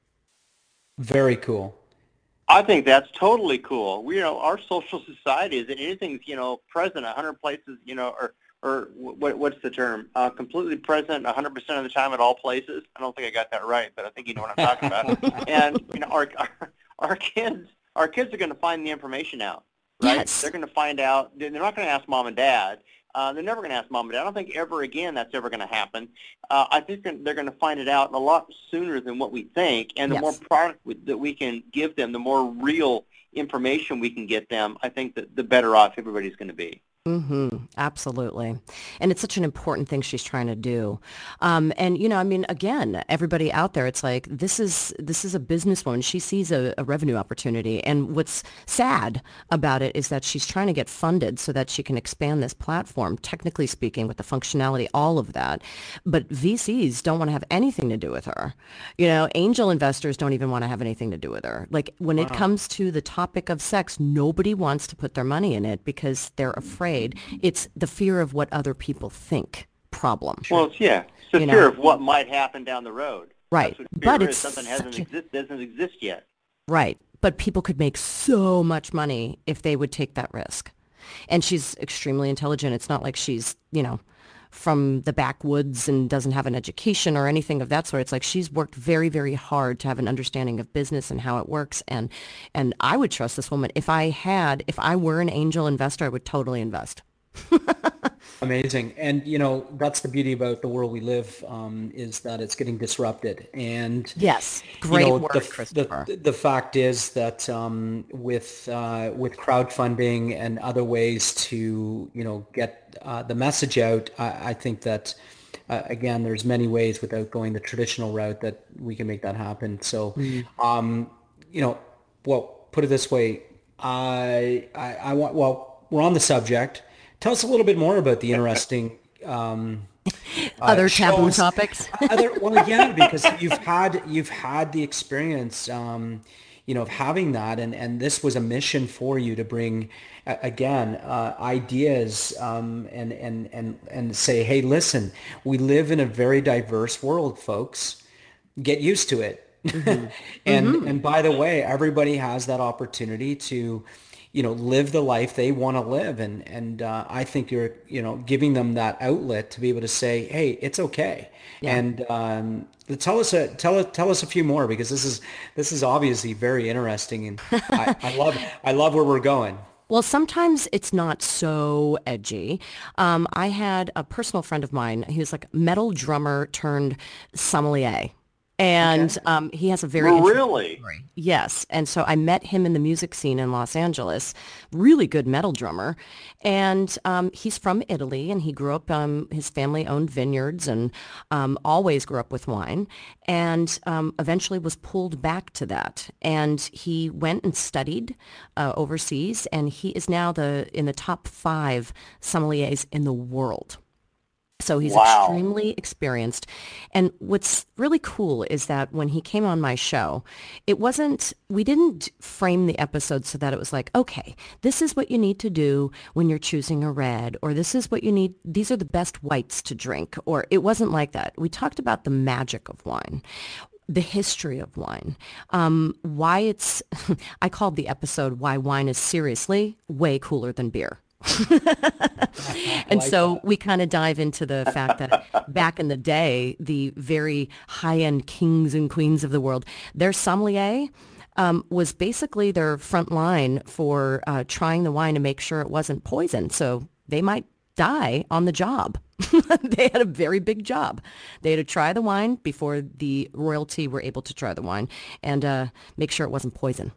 [SPEAKER 8] Very cool.
[SPEAKER 9] I think that's totally cool. We, you know, our social society is that anything's, you know, present a hundred places, you know, or or what what's the term? Uh, completely present a hundred percent of the time at all places. I don't think I got that right, but I think you know what I'm talking about. And you know, our our, our kids our kids are going to find the information out, right?
[SPEAKER 10] Yes.
[SPEAKER 9] They're going to find out. They're not going to ask mom and dad. Uh, they're never going to ask mom and dad. I don't think ever again that's ever going to happen. Uh, I think they're going to find it out a lot sooner than what we think. And the
[SPEAKER 10] Yes.
[SPEAKER 9] more product we, that we can give them, the more real information we can get them, I think that the better off everybody's going to be.
[SPEAKER 10] Mm-hmm. Absolutely. And it's such an important thing she's trying to do. Um, and, you know, I mean, again, everybody out there, it's like, this is this is a businesswoman. She sees a, a revenue opportunity. And what's sad about it is that she's trying to get funded so that she can expand this platform, technically speaking, with the functionality, all of that. But V Cs don't want to have anything to do with her. You know, angel investors don't even want to have anything to do with her. Like, when it comes to the topic of sex, nobody wants to put their money in it because they're afraid. It's the fear of what other people think problem.
[SPEAKER 9] Well, it's, yeah, it's the
[SPEAKER 10] You
[SPEAKER 9] fear
[SPEAKER 10] know.
[SPEAKER 9] of what might happen down the road.
[SPEAKER 10] Right.
[SPEAKER 9] That's what fear
[SPEAKER 10] But
[SPEAKER 9] is.
[SPEAKER 10] it's
[SPEAKER 9] Something hasn't
[SPEAKER 10] such a-
[SPEAKER 9] exist, doesn't exist yet.
[SPEAKER 10] Right. But people could make so much money if they would take that risk. And she's extremely intelligent. It's not like she's, you know, from the backwoods and doesn't have an education or anything of that sort. It's like she's worked very, very hard to have an understanding of business and how it works. And and I would trust this woman. If I had, if I were an angel investor, I would totally invest.
[SPEAKER 8] Amazing. And, you know, that's the beauty about the world we live, um, is that it's getting disrupted. And
[SPEAKER 10] Yes.
[SPEAKER 8] you
[SPEAKER 10] Great
[SPEAKER 8] know,
[SPEAKER 10] work,
[SPEAKER 8] the,
[SPEAKER 10] Christopher.
[SPEAKER 8] the, the fact is that um, with uh, with crowdfunding and other ways to, you know, get uh, the message out, I, I think that, uh, again, there's many ways without going the traditional route that we can make that happen. So, um, you know, well, put it this way, I, I, I want, well, we're on the subject. Tell us a little bit more about the interesting um, uh,
[SPEAKER 10] Other taboo
[SPEAKER 8] shows.
[SPEAKER 10] topics.
[SPEAKER 8] Other, well, yeah, because you've had you've had the experience, um, you know, of having that, and, and this was a mission for you to bring, uh, again, uh, ideas um, and and and and say, hey, listen, we live in a very diverse world, folks. Get used to it. Mm-hmm. and mm-hmm. and by the way, everybody has that opportunity to, you know, live the life they want to live. And, and uh, I think you're, you know, giving them that outlet to be able to say, hey, it's okay. Yeah. And um, tell us a, tell tell us a few more, because this is this is obviously very interesting, and I, I love I love where we're going.
[SPEAKER 10] Well, sometimes it's not so edgy. Um, I had a personal friend of mine. He was like metal drummer turned sommelier. And okay. um, he has a very
[SPEAKER 9] well, really
[SPEAKER 10] story. Yes. And so I met him in the music scene in Los Angeles. Really good metal drummer. And um, he's from Italy, and he grew up, um, his family owned vineyards, and um, always grew up with wine, and um, eventually was pulled back to that. And he went and studied uh, overseas, and he is now the in the top five sommeliers in the world. So he's wow. extremely experienced. And what's really cool is that when he came on my show, it wasn't, we didn't frame the episode so that it was like, okay, this is what you need to do when you're choosing a red, or this is what you need, these are the best whites to drink, or it wasn't like that. We talked about the magic of wine, the history of wine, um, why it's, I called the episode, Why Wine is Seriously Way Cooler Than Beer. And like so that. We kind of dive into the fact that back in the day, the very high-end kings and queens of the world, their sommelier um, was basically their front line for uh, trying the wine to make sure it wasn't poison. So they might die on the job. They had a very big job. They had to try the wine before the royalty were able to try the wine and uh, make sure it wasn't poison.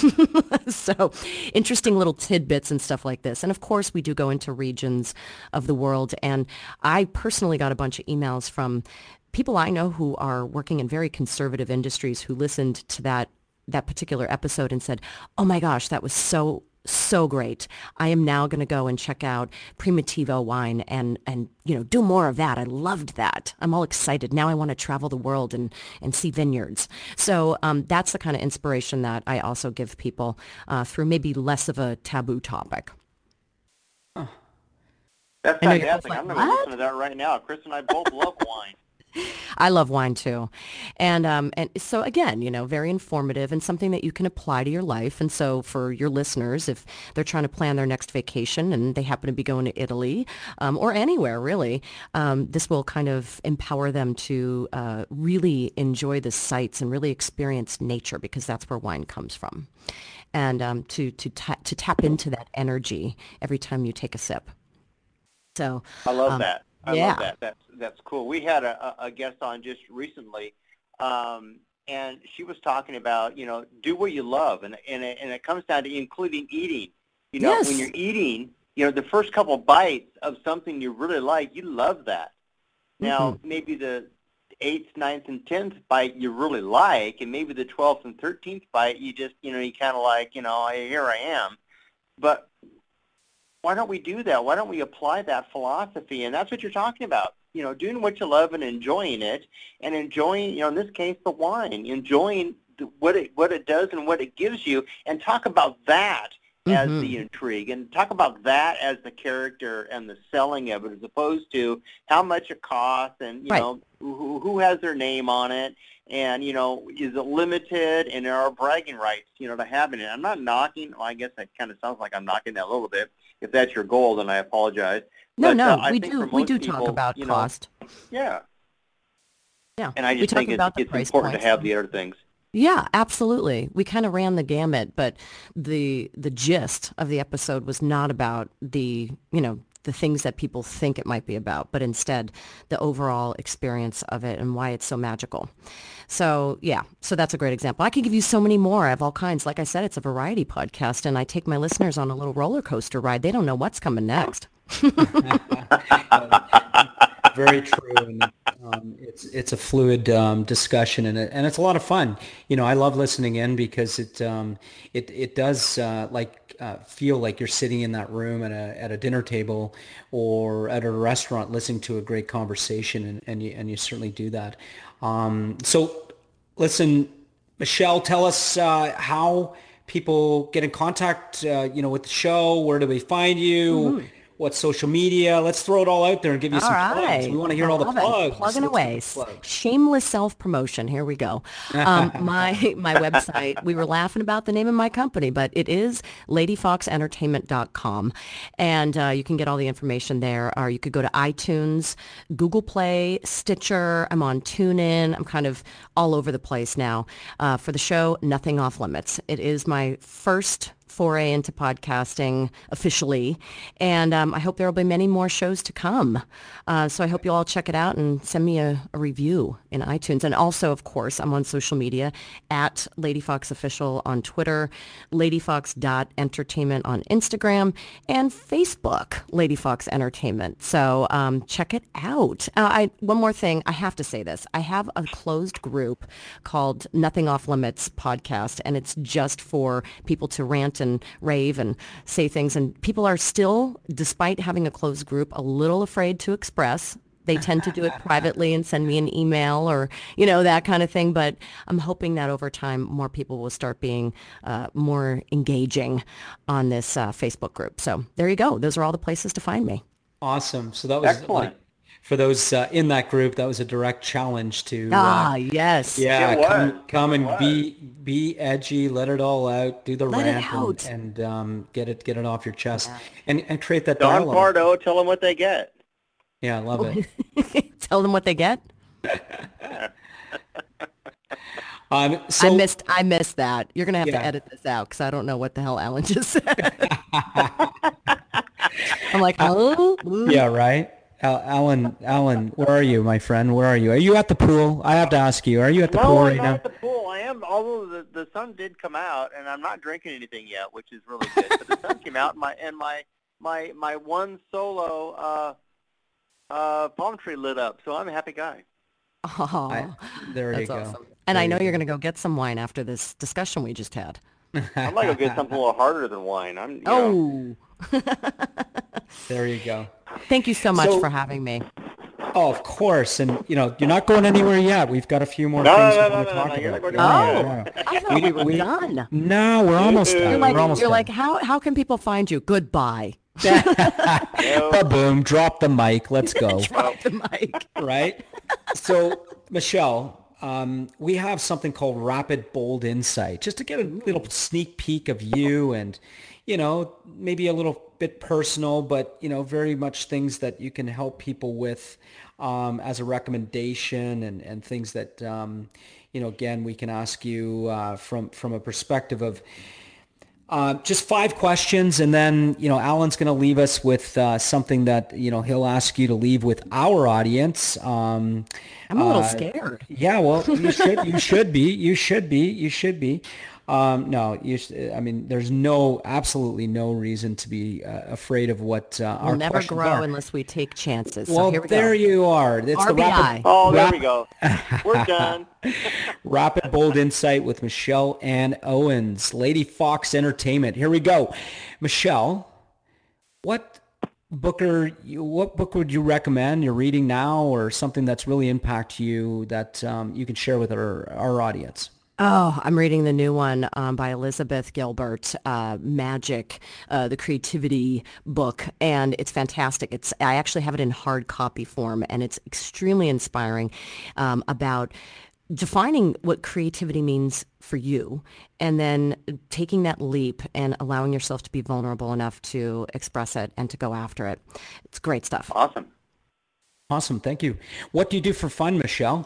[SPEAKER 10] So interesting little tidbits and stuff like this. And of course, we do go into regions of the world. And I personally got a bunch of emails from people I know who are working in very conservative industries who listened to that that particular episode and said, oh my gosh, that was so so great. I am now going to go and check out Primitivo wine and, and, you know, do more of that. I loved that. I'm all excited. Now I want to travel the world and, and see vineyards. So um, that's the kind of inspiration that I also give people uh, through maybe less of a taboo topic.
[SPEAKER 9] Huh. That's fantastic. Like, I'm going to listen to that right now. Chris and I both love wine.
[SPEAKER 10] I love wine too. And um, and so again, you know, very informative and something that you can apply to your life. And so for your listeners, if they're trying to plan their next vacation and they happen to be going to Italy um, or anywhere really, um, this will kind of empower them to uh, really enjoy the sights and really experience nature, because that's where wine comes from. And um, to to ta- to tap into that energy every time you take a sip. So
[SPEAKER 9] I love um, that. I
[SPEAKER 10] yeah.
[SPEAKER 9] love that. That's that's cool. We had a, a guest on just recently, um, and she was talking about, you know, do what you love, and and it, and it comes down to including eating. You know,
[SPEAKER 10] yes.
[SPEAKER 9] when you're eating, you know, the first couple bites of something you really like, you love that. Now, mm-hmm. maybe the eighth, ninth, and tenth bite you really like, and maybe the twelfth and thirteenth bite you just, you know, you kind of like, you know, here I am. But why don't we do that? Why don't we apply that philosophy? And that's what you're talking about, you know, doing what you love and enjoying it, and enjoying, you know, in this case, the wine, enjoying the, what it what it does and what it gives you, and talk about that mm-hmm. as the intrigue, and talk about that as the character and the selling of it, as opposed to how much it costs and, you
[SPEAKER 10] right.
[SPEAKER 9] know, who, who has their name on it. And, you know, is it limited, and there are bragging rights, you know, to having it. I'm not knocking, well, I guess that kind of sounds like I'm knocking that a little bit. If that's your goal, then I apologize.
[SPEAKER 10] No,
[SPEAKER 9] but,
[SPEAKER 10] no,
[SPEAKER 9] uh,
[SPEAKER 10] we do we do people, talk about
[SPEAKER 9] you know,
[SPEAKER 10] cost.
[SPEAKER 9] Yeah.
[SPEAKER 10] Yeah.
[SPEAKER 9] And I just think it's, it's important points. to have the other things.
[SPEAKER 10] Yeah, absolutely. We kind of ran the gamut, but the the gist of the episode was not about the, you know, the things that people think it might be about, but instead the overall experience of it and why it's so magical. So, yeah, so that's a great example. I could give you so many more. I have all kinds. Like I said, it's a variety podcast, and I take my listeners on a little roller coaster ride. They don't know what's coming next.
[SPEAKER 8] Very true. And, um, it's it's a fluid um, discussion, and it, and it's a lot of fun. You know, I love listening in because it um, it it does uh, like uh, feel like you're sitting in that room at a at a dinner table or at a restaurant listening to a great conversation, and, and you and you certainly do that. Um, so, listen, Michelle, tell us uh, how people get in contact. Uh, you know, with the show. Where do they find you? Mm-hmm. what social media. Let's throw it all out there and give you
[SPEAKER 10] All
[SPEAKER 8] some
[SPEAKER 10] right.
[SPEAKER 8] plugs. We want to hear all the
[SPEAKER 10] Love it.
[SPEAKER 8] plugs.
[SPEAKER 10] Plugging
[SPEAKER 8] Let's
[SPEAKER 10] away.
[SPEAKER 8] get the plugs.
[SPEAKER 10] Shameless self-promotion. Here we go. Um, my my website, we were laughing about the name of my company, but it is lady fox entertainment dot com. And uh, you can get all the information there. Or you could go to iTunes, Google Play, Stitcher. I'm on TuneIn. I'm kind of all over the place now. Uh, for the show, Nothing Off Limits. It is my first foray into podcasting officially, and um, I hope there will be many more shows to come. Uh, so I hope you all check it out and send me a, a review in iTunes. And also, of course, I'm on social media at Lady Fox Official on Twitter, ladyfox dot entertainment on Instagram, and Facebook, Lady Fox Entertainment. So um, check it out. Uh, I, one more thing, I have to say this. I have a closed group called Nothing Off Limits Podcast, and it's just for people to rant and rave and say things. And people are still, despite having a closed group, a little afraid to express. They tend to do it privately and send me an email or, you know, that kind of thing. But I'm hoping that over time, more people will start being uh, more engaging on this uh, Facebook group. So there you go. Those are all the places to find me.
[SPEAKER 8] Awesome. So that was
[SPEAKER 9] Excellent.
[SPEAKER 8] like, for those uh, in that group, that was a direct challenge to uh,
[SPEAKER 10] Ah, yes.
[SPEAKER 8] yeah,
[SPEAKER 9] It was.
[SPEAKER 8] come come and
[SPEAKER 9] It was.
[SPEAKER 8] be be edgy, let it all out, do the
[SPEAKER 10] Let it
[SPEAKER 8] rant
[SPEAKER 10] out.
[SPEAKER 8] and, and um, get it get it off your chest and and create that
[SPEAKER 9] Don
[SPEAKER 8] dialogue.
[SPEAKER 9] Pardo, tell them what they get.
[SPEAKER 8] Yeah, I love it.
[SPEAKER 10] Tell them what they get.
[SPEAKER 8] Um, so,
[SPEAKER 10] I missed I missed that. You're going to have
[SPEAKER 8] Yeah.
[SPEAKER 10] to edit this out because I don't know what the hell Alan just said. I'm like, oh,
[SPEAKER 8] yeah, right. Al- Alan, Alan, where are you, my friend? Where are you? Are you at the pool? I have to ask you. Are you at the
[SPEAKER 9] no,
[SPEAKER 8] pool
[SPEAKER 9] I'm
[SPEAKER 8] right
[SPEAKER 9] not
[SPEAKER 8] now?
[SPEAKER 9] at the pool. I am, although the, the sun did come out, and I'm not drinking anything yet, which is really good. But the sun came out, and my and my my my one solo uh, uh, palm tree lit up, so I'm a happy guy.
[SPEAKER 10] oh,
[SPEAKER 8] I, there you
[SPEAKER 10] that's
[SPEAKER 8] go.
[SPEAKER 10] awesome. And
[SPEAKER 8] There
[SPEAKER 10] I
[SPEAKER 8] you
[SPEAKER 10] know
[SPEAKER 8] go.
[SPEAKER 10] you're going to go get some wine after this discussion we just had.
[SPEAKER 9] I'm gonna go get something a little harder than wine. I'm, you know,
[SPEAKER 10] Oh,
[SPEAKER 8] There you go.
[SPEAKER 10] thank you so much
[SPEAKER 8] So-
[SPEAKER 10] for having me.
[SPEAKER 8] Oh, of course. And, you know, you're not going anywhere yet. We've got a few more
[SPEAKER 9] No,
[SPEAKER 8] things
[SPEAKER 9] no,
[SPEAKER 8] we
[SPEAKER 9] no,
[SPEAKER 8] want to
[SPEAKER 9] no, no,
[SPEAKER 8] talk
[SPEAKER 9] no, you're
[SPEAKER 8] about.
[SPEAKER 9] not going
[SPEAKER 8] Yeah,
[SPEAKER 9] anywhere.
[SPEAKER 8] yeah.
[SPEAKER 10] I thought we were done.
[SPEAKER 8] No, we're almost done.
[SPEAKER 10] You're like,
[SPEAKER 8] we're almost
[SPEAKER 10] you're
[SPEAKER 8] done.
[SPEAKER 10] like, how how can people find you? Goodbye.
[SPEAKER 8] Ba-boom, drop the mic. Let's go.
[SPEAKER 10] Drop the mic.
[SPEAKER 8] Right? So, Michelle, um, we have something called Rapid Bold Insight, just to get a little sneak peek of you and, you know, maybe a little bit personal, but, you know, very much things that you can help people with um, as a recommendation and, and things that, um, you know, again, we can ask you uh, from, from a perspective of Uh, just five questions, and then, you know, Alan's going to leave us with uh, something that, you know, he'll ask you to leave with our audience. Um,
[SPEAKER 10] I'm a little
[SPEAKER 8] uh,
[SPEAKER 10] scared.
[SPEAKER 8] Yeah, well, you should, you should be, you should be, you should be. Um, no, you sh- I mean, there's no, absolutely no reason to be uh, afraid of what uh, our
[SPEAKER 10] We'll never
[SPEAKER 8] questions
[SPEAKER 10] grow
[SPEAKER 8] are.
[SPEAKER 10] unless we take chances. So
[SPEAKER 8] Well,
[SPEAKER 10] here we
[SPEAKER 8] there
[SPEAKER 10] go.
[SPEAKER 8] you are. It's
[SPEAKER 10] R B I.
[SPEAKER 8] the rapid,
[SPEAKER 9] Oh, there
[SPEAKER 8] rap-
[SPEAKER 9] we go. We're done.
[SPEAKER 8] Rapid Bold Insight with Michelle Ann Owens, Lady Fox Entertainment. Here we go. Michelle, what book are you, what book would you recommend you're reading now, or something that's really impacted you that um, you can share with our, our audience?
[SPEAKER 10] Oh, I'm reading the new one um, by Elizabeth Gilbert, uh, Magic, uh, the creativity book, and it's fantastic. It's I actually have it in hard copy form, and it's extremely inspiring um, about defining what creativity means for you, and then taking that leap and allowing yourself to be vulnerable enough to express it and to go after it. It's great stuff.
[SPEAKER 9] Awesome.
[SPEAKER 8] Awesome. Thank you. What do you do for fun, Michelle?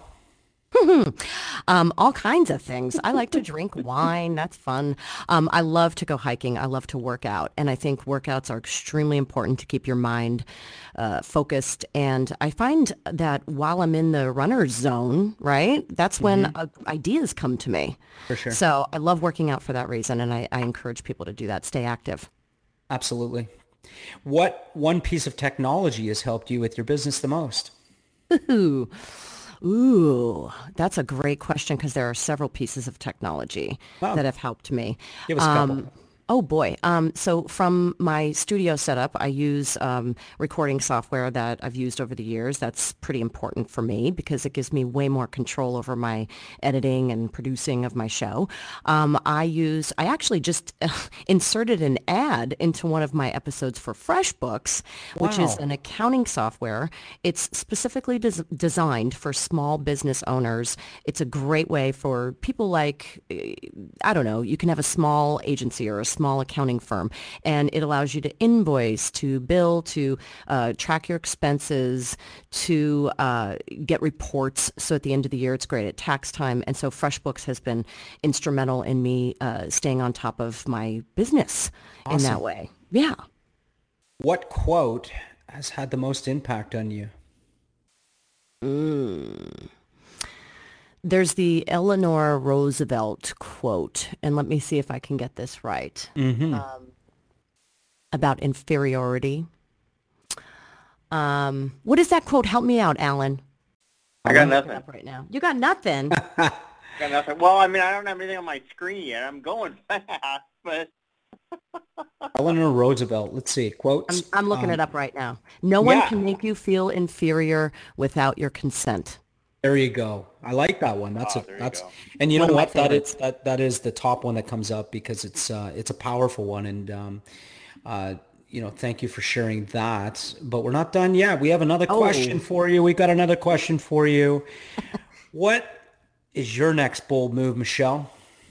[SPEAKER 10] Um, all kinds of things. I like to drink wine. That's fun. Um, I love to go hiking. I love to work out. And I think workouts are extremely important to keep your mind uh, focused. And I find that while I'm in the runner's zone, right, that's when uh, ideas come to me.
[SPEAKER 8] For sure.
[SPEAKER 10] So I love working out for that reason. And I, I encourage people to do that. Stay active.
[SPEAKER 8] Absolutely. What one piece of technology has helped you with your business the most?
[SPEAKER 10] Ooh. Ooh, that's a great question because there are several pieces of technology
[SPEAKER 8] Wow.
[SPEAKER 10] that have helped me.
[SPEAKER 8] Give us a couple.
[SPEAKER 10] Um, Oh boy. Um, so from my studio setup, I use um, recording software that I've used over the years. That's pretty important for me because it gives me way more control over my editing and producing of my show. Um, I use, I actually just uh, inserted an ad into one of my episodes for FreshBooks, which
[SPEAKER 8] Wow.
[SPEAKER 10] is an accounting software. It's specifically des- designed for small business owners. It's a great way for people like, eh, I don't know, you can have a small agency or a small accounting firm, and it allows you to invoice, to bill, to uh, track your expenses, to uh, get reports. So at the end of the year, it's great at tax time. And so FreshBooks has been instrumental in me uh, staying on top of my business in that way. Yeah.
[SPEAKER 8] What quote has had the most impact on you?
[SPEAKER 10] Mm. There's the Eleanor Roosevelt quote, and let me see if I can get this right,
[SPEAKER 8] Mm-hmm.
[SPEAKER 10] um, about inferiority. Um, what is that quote? Help me out, Alan.
[SPEAKER 9] I got
[SPEAKER 10] I'm looking
[SPEAKER 9] nothing.
[SPEAKER 10] up right now. You got nothing.
[SPEAKER 9] I got nothing. Well, I mean, I don't have anything on my screen yet. I'm going fast, but
[SPEAKER 8] Eleanor Roosevelt. Let's see. Quotes.
[SPEAKER 10] I'm, I'm looking
[SPEAKER 8] Um,
[SPEAKER 10] it up right now. No one
[SPEAKER 8] yeah.
[SPEAKER 10] can make you feel inferior without your consent.
[SPEAKER 8] There you go. I like that one. That's
[SPEAKER 9] Oh,
[SPEAKER 8] a
[SPEAKER 9] there you
[SPEAKER 8] that's
[SPEAKER 9] go.
[SPEAKER 8] and you
[SPEAKER 10] One
[SPEAKER 8] know
[SPEAKER 10] of my
[SPEAKER 8] what? That
[SPEAKER 10] favorites.
[SPEAKER 8] is that that is the top one that comes up because it's uh it's a powerful one and um uh you know, thank you for sharing that. But we're not done yet. We have another
[SPEAKER 10] Oh.
[SPEAKER 8] question for you. We've got another question for you. What is your next bold move, Michelle?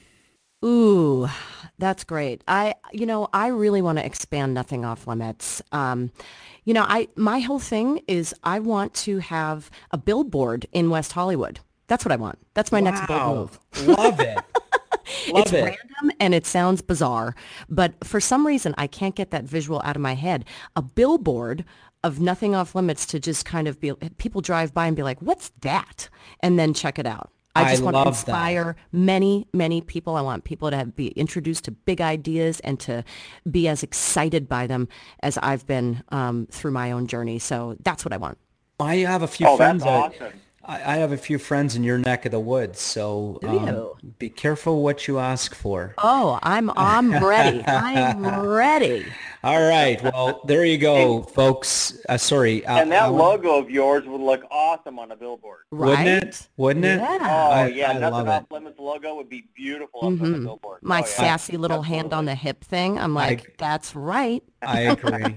[SPEAKER 10] Ooh, that's great. I, you know, I really want to expand Nothing Off Limits. Um, you know, I, my whole thing is I want to have a billboard in West Hollywood. That's what I want. That's my next bold
[SPEAKER 8] Wow.
[SPEAKER 10] move.
[SPEAKER 8] Love it. Love
[SPEAKER 10] It's
[SPEAKER 8] it.
[SPEAKER 10] random and it sounds bizarre, but for some reason I can't get that visual out of my head. A billboard of Nothing Off Limits to just kind of be, people drive by and be like, what's that? And then check it out. I
[SPEAKER 8] I
[SPEAKER 10] just want to
[SPEAKER 8] love
[SPEAKER 10] inspire many, many people. I want people to have, be introduced to big ideas and to be as excited by them as I've been um, through my own journey. So that's what I want.
[SPEAKER 8] I have a few
[SPEAKER 9] oh,
[SPEAKER 8] friends
[SPEAKER 9] that's
[SPEAKER 8] out.
[SPEAKER 9] awesome.
[SPEAKER 8] I I have a few friends in your neck of the woods, so
[SPEAKER 10] Do
[SPEAKER 8] um,
[SPEAKER 10] you?
[SPEAKER 8] be careful what you ask for.
[SPEAKER 10] Oh, I'm I'm ready. I'm ready.
[SPEAKER 8] All right. Well, there you go, folks. Uh, sorry. Uh,
[SPEAKER 9] And that
[SPEAKER 8] Alan,
[SPEAKER 9] logo of yours would look awesome on a billboard.
[SPEAKER 8] wouldn't
[SPEAKER 10] Right?
[SPEAKER 8] it? Wouldn't it?
[SPEAKER 10] Yeah.
[SPEAKER 9] Oh,
[SPEAKER 8] I-
[SPEAKER 9] yeah,
[SPEAKER 8] I
[SPEAKER 9] Nothing
[SPEAKER 8] love
[SPEAKER 9] Off
[SPEAKER 8] it.
[SPEAKER 9] Limits logo would be beautiful up on the
[SPEAKER 10] Mhm.
[SPEAKER 9] billboard.
[SPEAKER 10] My
[SPEAKER 9] oh, yeah.
[SPEAKER 10] sassy little hand on the hip thing. I'm like, that's right.
[SPEAKER 8] I agree.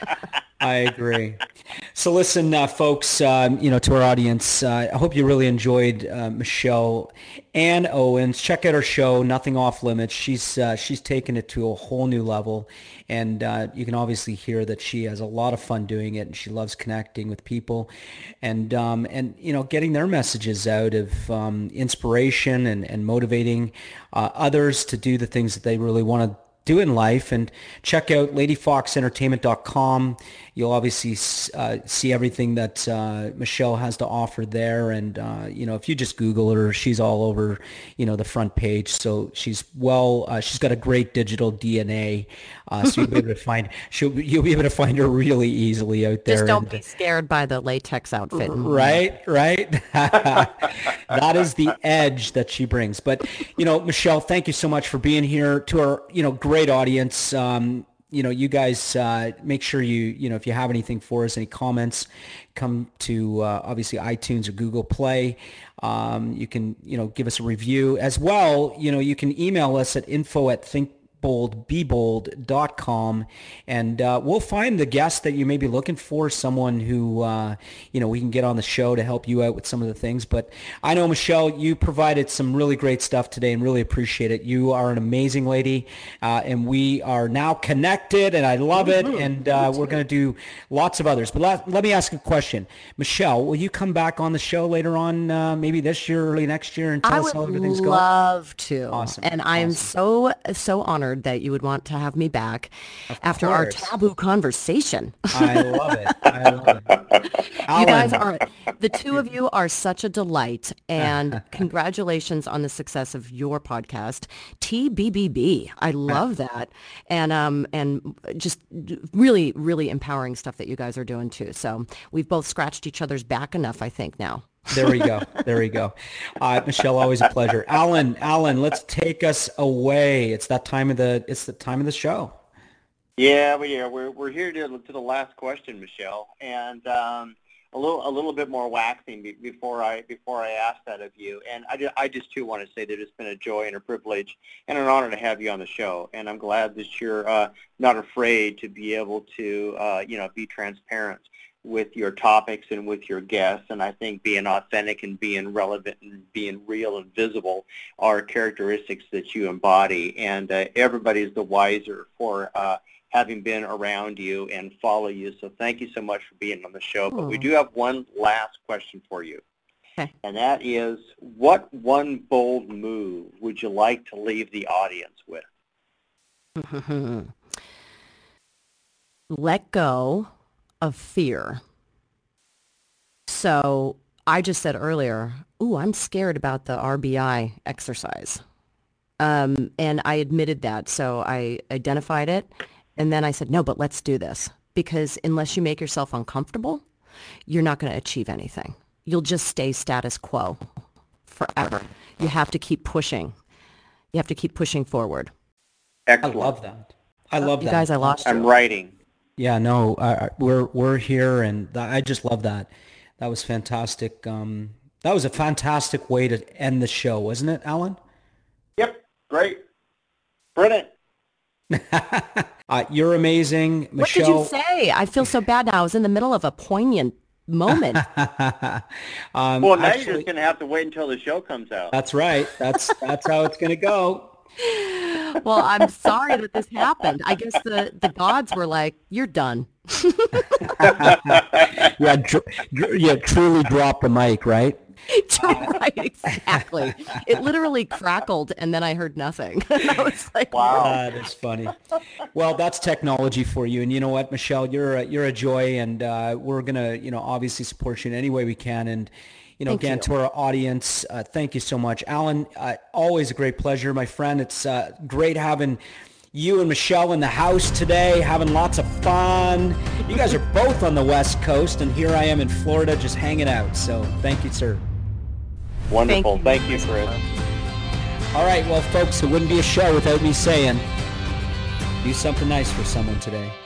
[SPEAKER 8] I agree. So listen, uh, folks, um, you know, to our audience, uh, I hope you really enjoyed uh, Michelle Ann Owens. Check out her show, Nothing Off Limits. She's uh, she's taken it to a whole new level, and uh, you can obviously hear that she has a lot of fun doing it, and she loves connecting with people, and um, and you know, getting their messages out of um, inspiration and and motivating uh, others to do the things that they really want to do in life. And check out lady fox entertainment dot com. You'll obviously uh, see everything that uh, Michelle has to offer there. And, uh, you know, if you just Google her, she's all over, you know, the front page. So she's well, uh, she's got a great digital D N A. Uh, so you'll be able to find, she'll, you'll be able to find her really easily out there.
[SPEAKER 10] Just don't
[SPEAKER 8] And,
[SPEAKER 10] be scared by the latex outfit.
[SPEAKER 8] Right, right. That is the edge that she brings. But, you know, Michelle, thank you so much for being here. To our, you know, great audience. Um, you know, you guys uh, make sure you, you know, if you have anything for us, any comments, come to uh, obviously iTunes or Google Play. Um, you can, you know, give us a review as well. You know, you can email us at info at think bold be bold dot com, and uh, we'll find the guest that you may be looking for, someone who uh, you know, we can get on the show to help you out with some of the things. But I know, Michelle, you provided some really great stuff today and really appreciate it. You are an amazing lady, uh, and we are now connected, and I love it. And uh, we're going to do lots of others. But let, let me ask a question. Michelle, will you come back on the show later on, uh, maybe this year, early next year, and tell
[SPEAKER 10] I
[SPEAKER 8] us
[SPEAKER 10] would
[SPEAKER 8] how everything's going?
[SPEAKER 10] love to.
[SPEAKER 8] Awesome.
[SPEAKER 10] And I am
[SPEAKER 8] Awesome.
[SPEAKER 10] so, so honored that you would want to have me back after our
[SPEAKER 8] course.
[SPEAKER 10] taboo conversation.
[SPEAKER 8] I love it. I love it.
[SPEAKER 10] You guys
[SPEAKER 8] Alan.
[SPEAKER 10] are, the two of you are such a delight, and congratulations on the success of your podcast, T B B B. I love that. And, um, and just really, really empowering stuff that you guys are doing too. So we've both scratched each other's back enough, I think, now.
[SPEAKER 8] There we go. There we go. Uh, Michelle, always a pleasure. Alan, Alan, let's take us away. It's that time of the. It's the time of the show.
[SPEAKER 9] Yeah, we are. We're we're here to to the last question, Michelle, and um, a little a little bit more waxing be, before I before I ask that of you. And I just, I just too want to say that it's been a joy and a privilege and an honor to have you on the show. And I'm glad that you're uh, not afraid to be able to uh, you know be transparent with your topics and with your guests. And I think being authentic and being relevant and being real and visible are characteristics that you embody. And uh, everybody's the wiser for uh, having been around you and follow you. So thank you so much for being on the show. But we do have one last question for you.
[SPEAKER 10] Okay.
[SPEAKER 9] And that is, what one bold move would you like to leave the audience with?
[SPEAKER 10] Let go of fear. So I just said earlier, ooh, I'm scared about the R B I exercise. Um, and I admitted that. So I identified it. And then I said, no, but let's do this. Because unless you make yourself uncomfortable, you're not going to achieve anything. You'll just stay status quo forever. You have to keep pushing. You have to keep pushing forward.
[SPEAKER 9] Excellent.
[SPEAKER 8] I love that. I love
[SPEAKER 10] you
[SPEAKER 8] that.
[SPEAKER 10] guys, I lost you.
[SPEAKER 9] I'm writing.
[SPEAKER 8] Yeah, no, uh, we're we're here, and th- I just love that. That was fantastic. Um, that was a fantastic way to end the show, wasn't it, Alan?
[SPEAKER 9] Yep, great. Brilliant.
[SPEAKER 8] uh, you're amazing, Michelle.
[SPEAKER 10] What did you say? I feel so bad now. I was in the middle of a poignant moment.
[SPEAKER 8] um,
[SPEAKER 9] well, now
[SPEAKER 8] actually,
[SPEAKER 9] you're just going to have to wait until the show comes out.
[SPEAKER 8] That's right. That's that's how it's going to go.
[SPEAKER 10] Well, I'm sorry that this happened. I guess the, the gods were like, you're done.
[SPEAKER 8] yeah, dr- dr- yeah, truly drop the mic, right?
[SPEAKER 10] Right, exactly. It literally crackled, and then I heard nothing. I was like,
[SPEAKER 8] wow, that is funny. Well, that's technology for you. And you know what, Michelle, you're a, you're a joy, and uh, we're gonna, you know, obviously support you in any way we can. And you know,
[SPEAKER 10] Thank
[SPEAKER 8] again,
[SPEAKER 10] you.
[SPEAKER 8] to our audience, uh, thank you so much, Alan. Uh, always a great pleasure, my friend. It's uh, great having you and Michelle in the house today, having lots of fun. You guys are both on the West Coast, and here I am in Florida just hanging out. So thank you, sir.
[SPEAKER 9] Wonderful. Thank you, Chris.
[SPEAKER 8] All right, well, folks, it wouldn't be a show without me saying, do something nice for someone today.